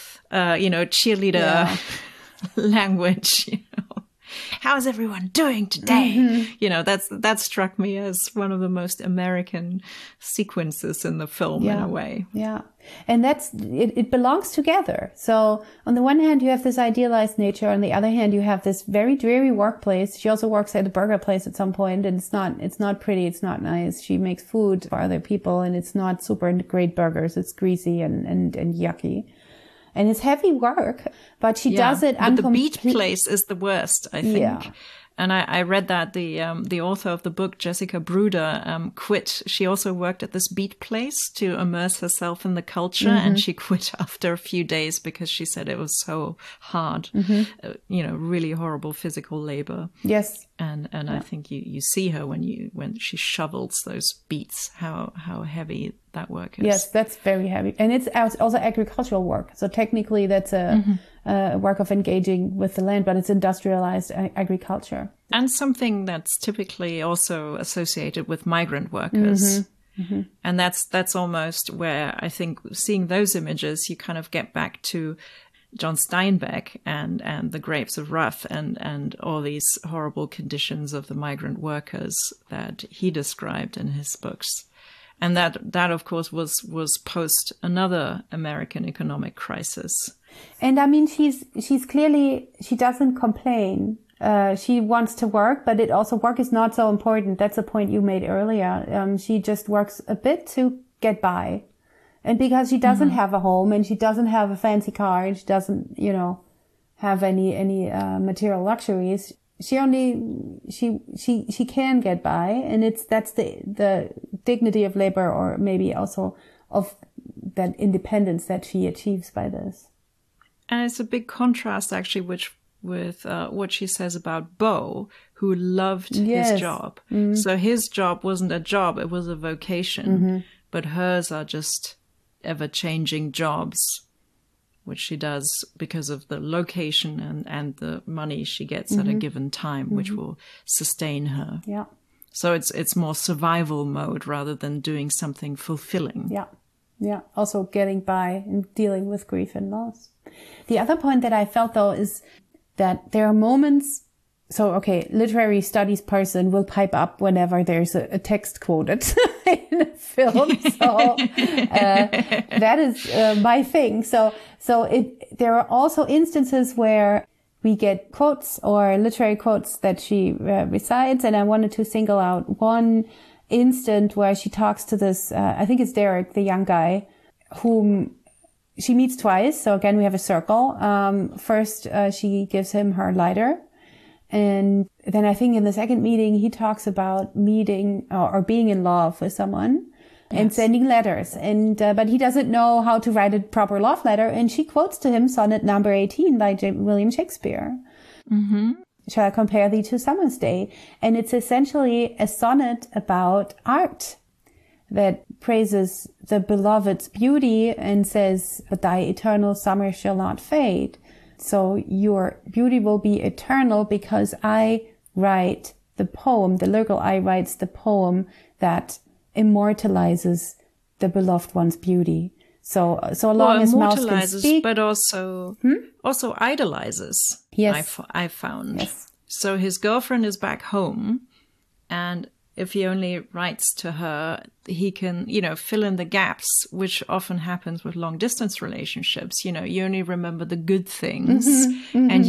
cheerleader language. How's everyone doing today? Mm-hmm. That struck me as one of the most American sequences in the film in a way. Yeah. And it belongs together. So on the one hand, you have this idealized nature. On the other hand, you have this very dreary workplace. She also works at a burger place at some point, and it's not pretty. It's not nice. She makes food for other people, and it's not super great burgers. It's greasy and yucky. And it's heavy work, but she does it. But the beach place is the worst, I think. Yeah. And I read that the author of the book, Jessica Bruder, quit. She also worked at this beat place to immerse herself in the culture, and she quit after a few days because she said it was so hard, really horrible physical labor. Yes. And I think you see her when she shovels those beets, how heavy that work is. Yes, that's very heavy. And it's also agricultural work. So technically that's a work of engaging with the land, but it's industrialized agriculture. And something that's typically also associated with migrant workers. And that's almost where I think seeing those images, you kind of get back to John Steinbeck and the Grapes of Wrath and all these horrible conditions of the migrant workers that he described in his books. And that of course was post another American economic crisis. And I mean, she's clearly, she doesn't complain. She wants to work, but work is not so important. That's a point you made earlier. She just works a bit to get by. And because she doesn't have a home and she doesn't have a fancy car and she doesn't, have any material luxuries, she can get by. And that's the dignity of labor, or maybe also of that independence that she achieves by this. And it's a big contrast actually, with what she says about Bo, who loved his job. So his job wasn't a job, it was a vocation. But hers are just ever-changing jobs, which she does because of the location and the money she gets at a given time, which will sustain her. Yeah. So it's more survival mode rather than doing something fulfilling. Yeah. Yeah. Also getting by and dealing with grief and loss. The other point that I felt, though, is that there are moments. So, okay, literary studies person will pipe up whenever there's a text quoted in a film. So, that is my thing. So there are also instances where we get quotes or literary quotes that she recites. And I wanted to single out one instant where she talks to this, I think it's Derek, the young guy, whom she meets twice. So again, we have a circle. First, she gives him her lighter. And then I think in the second meeting, he talks about meeting or being in love with someone. and sending letters. And but he doesn't know how to write a proper love letter. And she quotes to him sonnet number 18 by William Shakespeare. Mm-hmm. Shall I compare thee to summer's day? And it's essentially a sonnet about art that praises the beloved's beauty and says, but thy eternal summer shall not fade. So your beauty will be eternal because I write the poem, the lyrical I writes the poem that immortalizes the beloved one's beauty. So long as mouth can speak, but also idolizes. Yes, I found. Yes. So his girlfriend is back home, and if he only writes to her, he can, fill in the gaps, which often happens with long distance relationships. You only remember the good things, and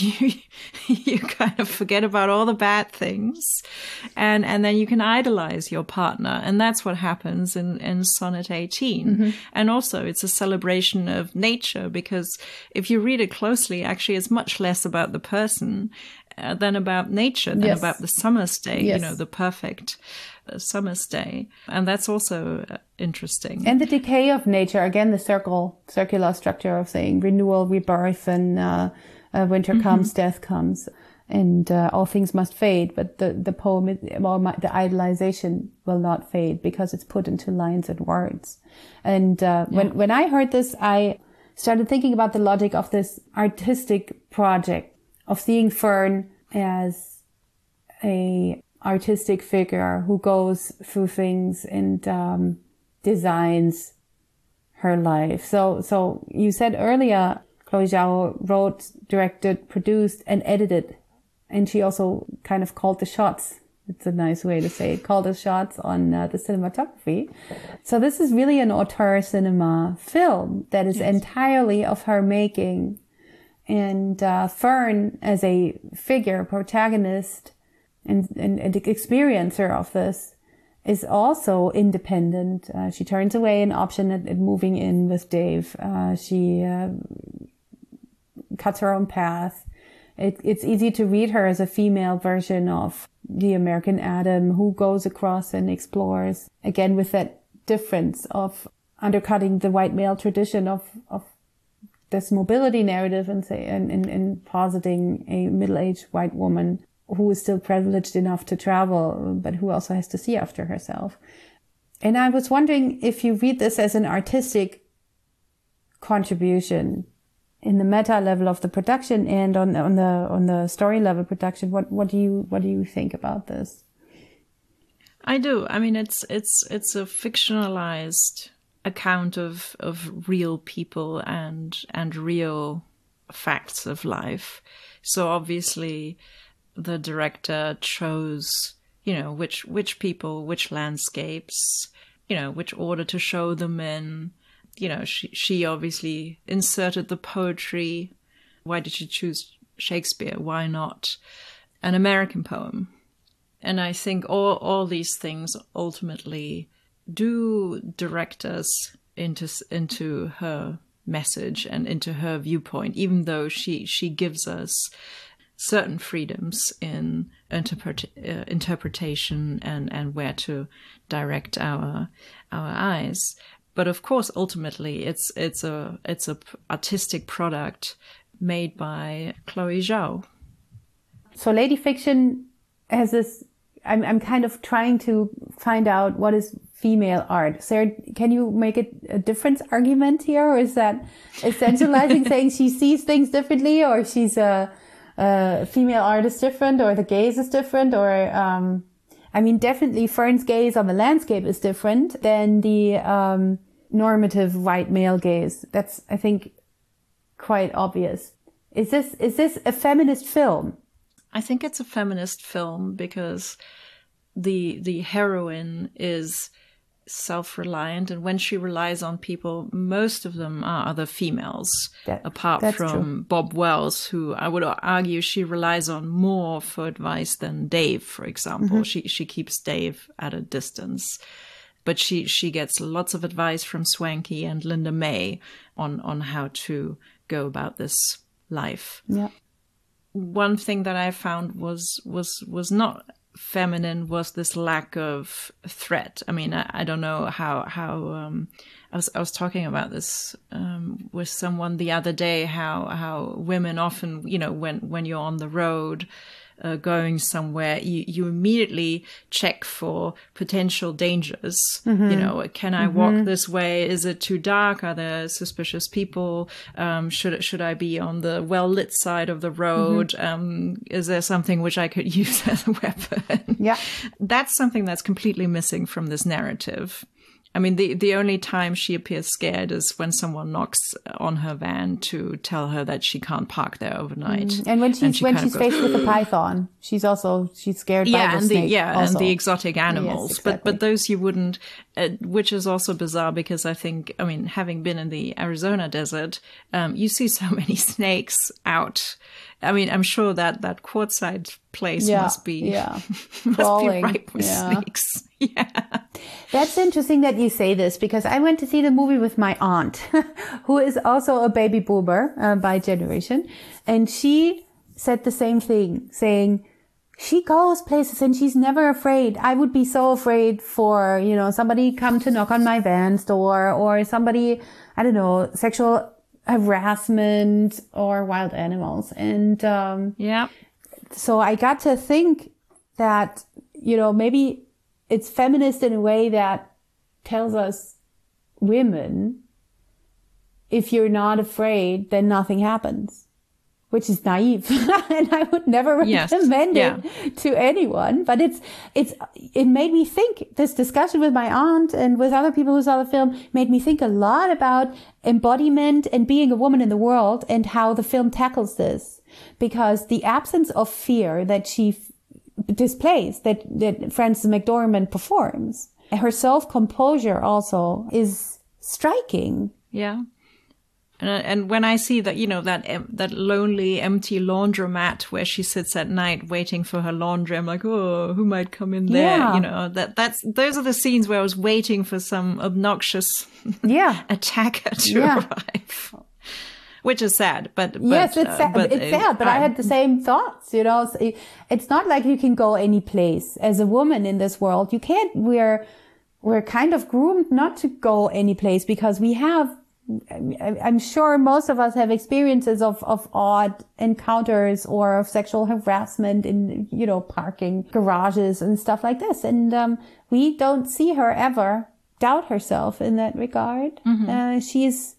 you kind of forget about all the bad things, and then you can idolize your partner, and that's what happens in Sonnet 18. And also, it's a celebration of nature, because if you read it closely, actually, it's much less about the person than about nature, than about the summer's day, the perfect summer's day. And that's also interesting. And the decay of nature, again, the circular structure of saying renewal, rebirth, and winter comes, death comes, and all things must fade. But the poem, the idolization will not fade because it's put into lines and words. And when I heard this, I started thinking about the logic of this artistic project, of seeing Fern as a artistic figure who goes through things and designs her life. So you said earlier, Chloe Zhao wrote, directed, produced, and edited, and she also kind of called the shots. It's a nice way to say it. Called the shots on the cinematography. So this is really an auteur cinema film that is entirely of her making. And Fern, as a figure, protagonist, and experiencer of this, is also independent. She turns away an option at moving in with Dave. She cuts her own path. It's easy to read her as a female version of the American Adam, who goes across and explores, again with that difference of undercutting the white male tradition of this mobility narrative and positing a middle-aged white woman who is still privileged enough to travel, but who also has to see after herself. And I was wondering if you read this as an artistic contribution in the meta level of the production and on the story level production. What do you think about this? I do. I mean, it's a fictionalized account of real people and real facts of life. So obviously the director chose, which people, which landscapes, which order to show them in. She obviously inserted the poetry. Why did she choose Shakespeare? Why not an American poem? And I think all these things ultimately do direct us into her message and into her viewpoint, even though she gives us certain freedoms in interpretation and where to direct our eyes. But of course, ultimately, it's a artistic product made by Chloe Zhao. So Lady Fiction has this. I'm kind of trying to find out what is female art. Sarah, can you make it a difference argument here, or is that essentializing, saying she sees things differently, or she's a female art is different, or the gaze is different, or definitely Fern's gaze on the landscape is different than the normative white male gaze. That's, I think, quite obvious. Is this a feminist film? I think it's a feminist film because the heroine is self-reliant, and when she relies on people, most of them are other females, apart from true. Bob Wells, who I would argue she relies on more for advice than Dave, for example. Mm-hmm. She keeps Dave at a distance, but she gets lots of advice from Swanky and Linda May on how to go about this life. Yeah. One thing that I found was not feminine was this lack of threat. I mean, I don't know how I was talking about this with someone the other day, how women often, when you're on the road, going somewhere, you immediately check for potential dangers. Can I walk this way? Is it too dark? Are there suspicious people? Should I be on the well-lit side of the road? Is there something which I could use as a weapon? Yeah. That's something that's completely missing from this narrative. I mean, the only time she appears scared is when someone knocks on her van to tell her that she can't park there overnight. And when she's faced with the python, she's scared by the snake. And the exotic animals. Yes, exactly. But those you wouldn't, which is also bizarre because I think, I mean, having been in the Arizona desert, you see so many snakes out. I mean, I'm sure that Quartzsite place must be ripe with snakes. Yeah. That's interesting that you say this, because I went to see the movie with my aunt, who is also a baby boomer by generation. And she said the same thing, saying she goes places and she's never afraid. I would be so afraid for, somebody come to knock on my van's door, or somebody, I don't know, sexual harassment or wild animals. And so I got to think that, maybe it's feminist in a way that tells us women, if you're not afraid, then nothing happens, which is naive. And I would never recommend it to anyone. But it made me think, this discussion with my aunt and with other people who saw the film made me think a lot about embodiment and being a woman in the world, and how the film tackles this. Because the absence of fear that she displays, that Frances McDormand performs, her self-composure also is striking. Yeah. And when I see that, that lonely, empty laundromat where she sits at night waiting for her laundry, I'm like, oh, who might come in there? Yeah. Those are the scenes where I was waiting for some obnoxious attacker to arrive. Which is sad, but yes, it's sad. It's sad, but I had the same thoughts. It's not like you can go any place as a woman in this world. You can't. We're kind of groomed not to go any place, because we have. I'm sure most of us have experiences of odd encounters or of sexual harassment in parking garages and stuff like this, and we don't see her ever doubt herself in that regard. She's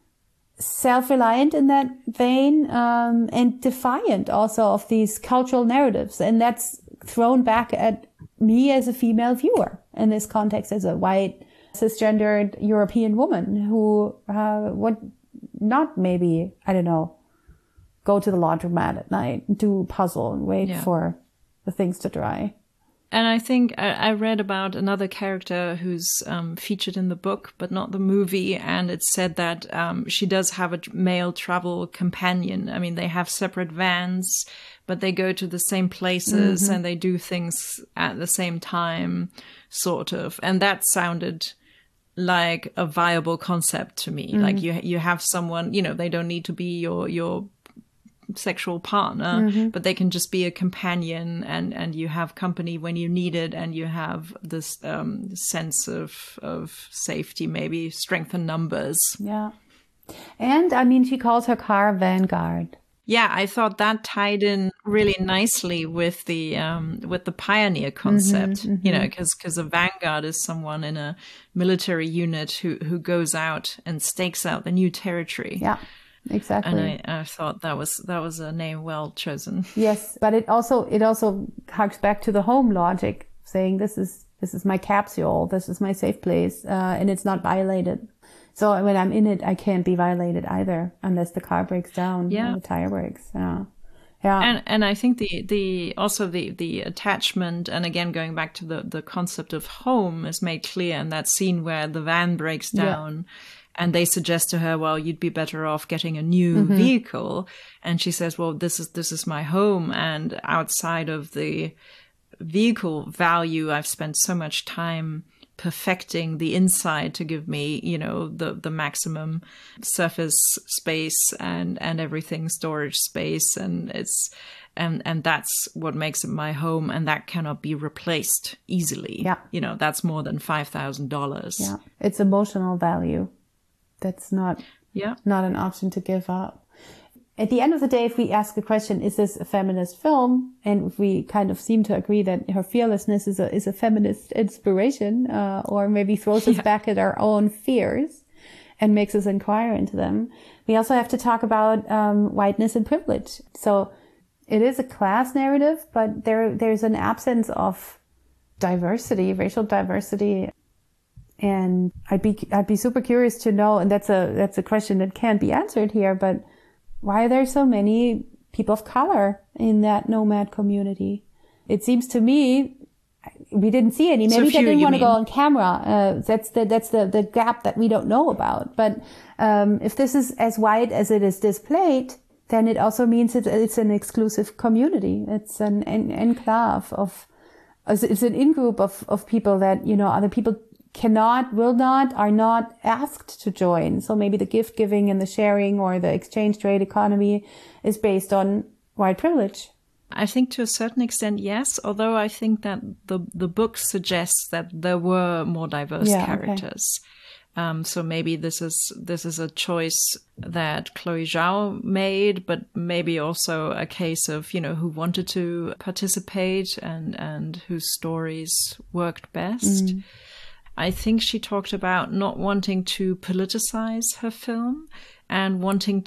self-reliant in that vein, and defiant also of these cultural narratives. And that's thrown back at me as a female viewer in this context, as a white, cisgendered European woman who would not maybe, I don't know, go to the laundromat at night and do a puzzle and wait for the things to dry. And I think I read about another character who's featured in the book, but not the movie. And it said that she does have a male travel companion. I mean, they have separate vans, but they go to the same places and they do things at the same time, sort of. And that sounded like a viable concept to me. Like you have someone, they don't need to be your sexual partner, but they can just be a companion, and you have company when you need it, and you have this sense of safety, maybe strength in numbers. Yeah. And I mean, she calls her car Vanguard. Yeah, I thought that tied in really nicely with the pioneer concept, because a vanguard is someone in a military unit who goes out and stakes out the new territory. Yeah. Exactly. And I thought that was a name well chosen. Yes, but it also harks back to the home logic, saying this is my capsule, this is my safe place, and it's not violated. So when I'm in it, I can't be violated either, unless the car breaks down, or the tire breaks. Yeah. And I think the attachment, and again going back to the concept of home, is made clear in that scene where the van breaks down. Yeah. And they suggest to her, well, you'd be better off getting a new vehicle. And she says, well, this is my home. And outside of the vehicle value, I've spent so much time perfecting the inside to give me, the maximum surface space and everything, storage space. And and that's what makes it my home. And that cannot be replaced easily. Yeah. That's more than $5,000. Yeah. It's emotional value. That's not an option to give up. At the end of the day, if we ask the question, is this a feminist film? And if we kind of seem to agree that her fearlessness is a feminist inspiration, or maybe throws us back at our own fears and makes us inquire into them, we also have to talk about whiteness and privilege. So it is a class narrative, but there's an absence of diversity, racial diversity. And I'd be super curious to know, and that's a question that can't be answered here, but why are there so many people of color in that nomad community? It seems to me we didn't see any. Maybe they didn't want to go on camera. That's the gap that we don't know about. But if this is as white as it is displayed, then it also means it's an exclusive community. It's an enclave it's an in-group of people that, other people cannot, will not, are not asked to join. So maybe the gift giving and the sharing or the exchange trade economy is based on white privilege. I think to a certain extent, yes, although I think that the book suggests that there were more diverse characters. Okay. So maybe this is a choice that Chloe Zhao made, but maybe also a case of, who wanted to participate and whose stories worked best. I think she talked about not wanting to politicize her film and wanting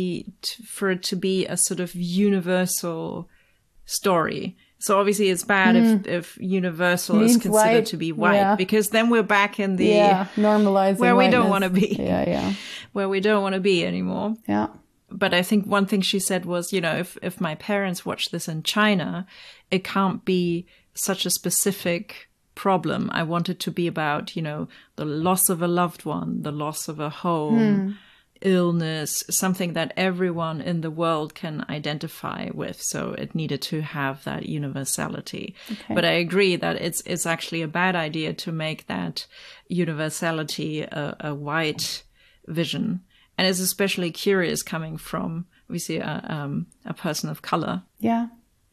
for it to be a sort of universal story. So obviously it's bad if universal is considered white, to be white, because then we're back in the normalizing where we whiteness. don't want to be. Yeah. Where we don't want to be anymore. Yeah. But I think one thing she said was, if my parents watch this in China, it can't be such a specific problem. I want it to be about, the loss of a loved one, the loss of a home, illness, something that everyone in the world can identify with. So it needed to have that universality. Okay. But I agree that it's actually a bad idea to make that universality a white vision. And it's especially curious coming from, obviously, a person of color. Yeah.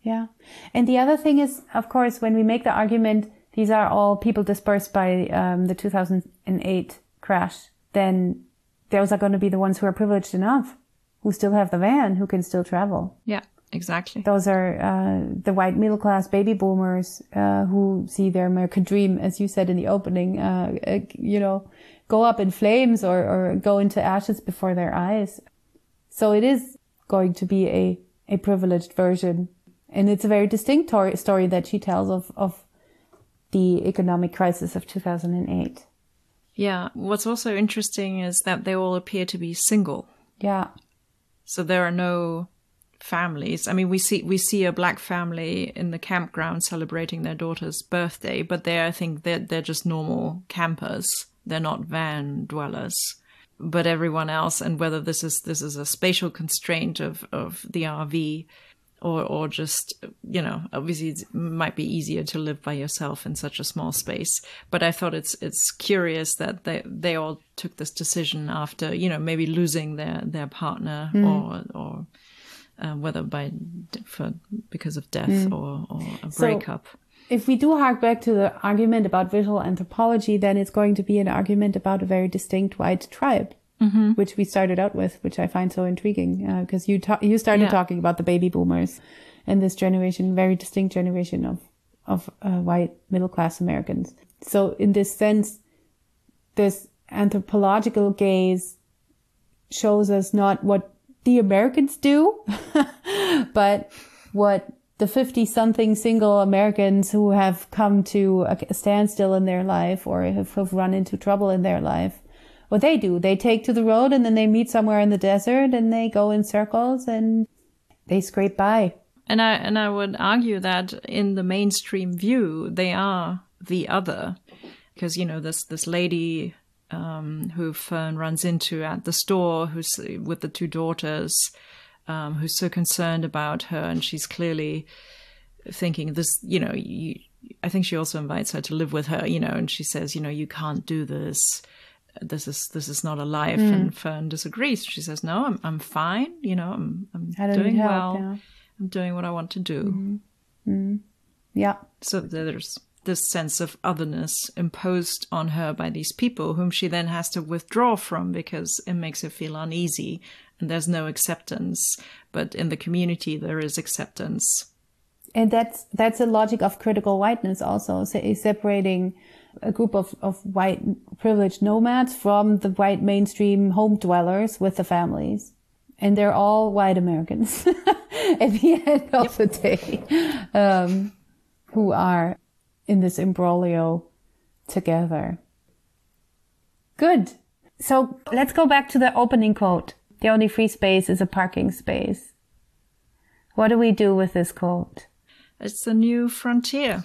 And the other thing is, of course, when we make the argument, these are all people dispersed by the 2008 crash, then those are going to be the ones who are privileged enough, who still have the van, who can still travel. Yeah, exactly. Those are the white middle class baby boomers who see their American dream, as you said in the opening, go up in flames or go into ashes before their eyes. So it is going to be a privileged version. And it's a very distinct story that she tells of the economic crisis of 2008. Yeah. What's also interesting is that they all appear to be single. Yeah. So there are no families. I mean, we see a black family in the campground celebrating their daughter's birthday, but I think they're just normal campers. They're not van dwellers. But everyone else, and whether this is a spatial constraint of the RV, or just, obviously it might be easier to live by yourself in such a small space. But I thought it's curious that they all took this decision after, maybe losing their partner or whether because of death or a breakup. So, if we do hark back to the argument about visual anthropology, then it's going to be an argument about a very distinct white tribe. Which we started out with, which I find so intriguing, because you started talking about the baby boomers and this generation, very distinct generation of white middle class Americans. So in this sense, this anthropological gaze shows us not what the Americans do, but what the 50-something single Americans who have come to a standstill in their life or have run into trouble in their life, what they do. They take to the road and then they meet somewhere in the desert and they go in circles and they scrape by. And I would argue that in the mainstream view, they are the other. Because, this lady who Fern runs into at the store, who's with the two daughters, who's so concerned about her, and she's clearly thinking this, I think she also invites her to live with her, and she says, you can't do this. This is not a life. And Fern disagrees. She says, no, I'm fine. I'm doing well. Yeah. I'm doing what I want to do. Mm-hmm. Mm-hmm. Yeah. So there's this sense of otherness imposed on her by these people whom she then has to withdraw from because it makes her feel uneasy and there's no acceptance. But in the community, there is acceptance. And that's a logic of critical whiteness also, separating a group of white privileged nomads from the white mainstream home dwellers with the families. And they're all white Americans at the end of the day, who are in this imbroglio together. Good. So let's go back to the opening quote. The only free space is a parking space. What do we do with this quote? It's the new frontier.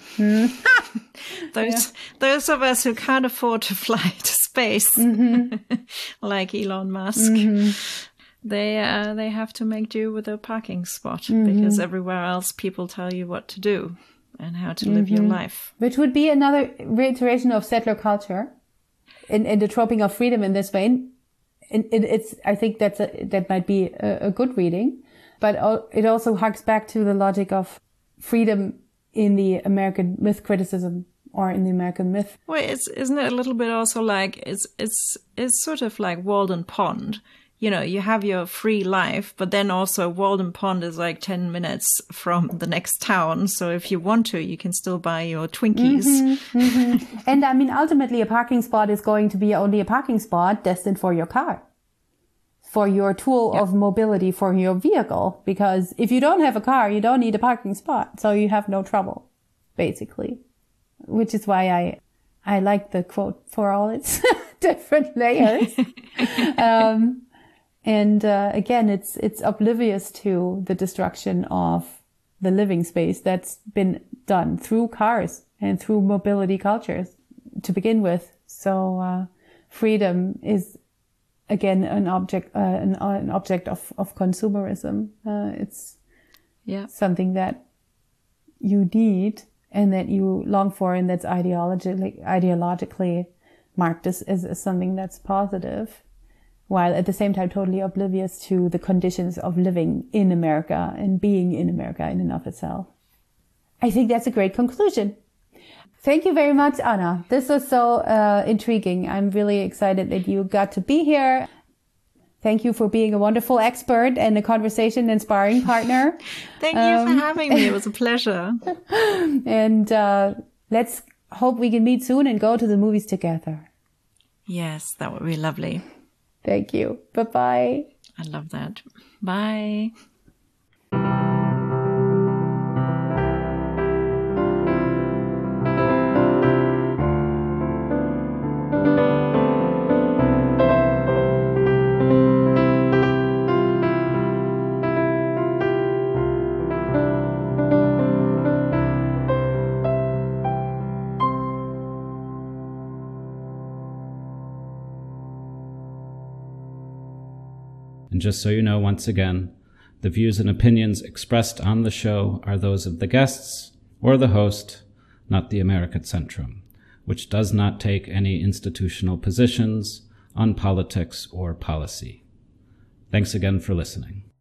Those of us who can't afford to fly to space, like Elon Musk, they have to make do with a parking spot because everywhere else people tell you what to do and how to live your life. Which would be another reiteration of settler culture in the troping of freedom in this vein. I think that might be a good reading, but it also harks back to the logic of freedom in the American myth criticism or in the American myth. Well, isn't it a little bit also like it's sort of like Walden Pond. You have your free life, but then also Walden Pond is like 10 minutes from the next town. So if you want to, you can still buy your Twinkies. And I mean, ultimately, a parking spot is going to be only a parking spot destined for your car, for your tool of mobility, for your vehicle. Because if you don't have a car, you don't need a parking spot. So you have no trouble, basically. Which is why I like the quote for all its different layers. Again, it's oblivious to the destruction of the living space that's been done through cars and through mobility cultures to begin with. So, freedom is again an object of consumerism. It's something that you need and that you long for, and that's ideologically marked as something that's positive, while at the same time totally oblivious to the conditions of living in America and being in America in and of itself. I think that's a great conclusion. Thank you very much, Anna. This was so intriguing. I'm really excited that you got to be here. Thank you for being a wonderful expert and a conversation and sparring partner. Thank you for having me. It was a pleasure. And let's hope we can meet soon and go to the movies together. Yes, that would be lovely. Thank you. Bye-bye. I love that. Bye. And just so you know, once again, the views and opinions expressed on the show are those of the guests or the host, not the American Centrum, which does not take any institutional positions on politics or policy. Thanks again for listening.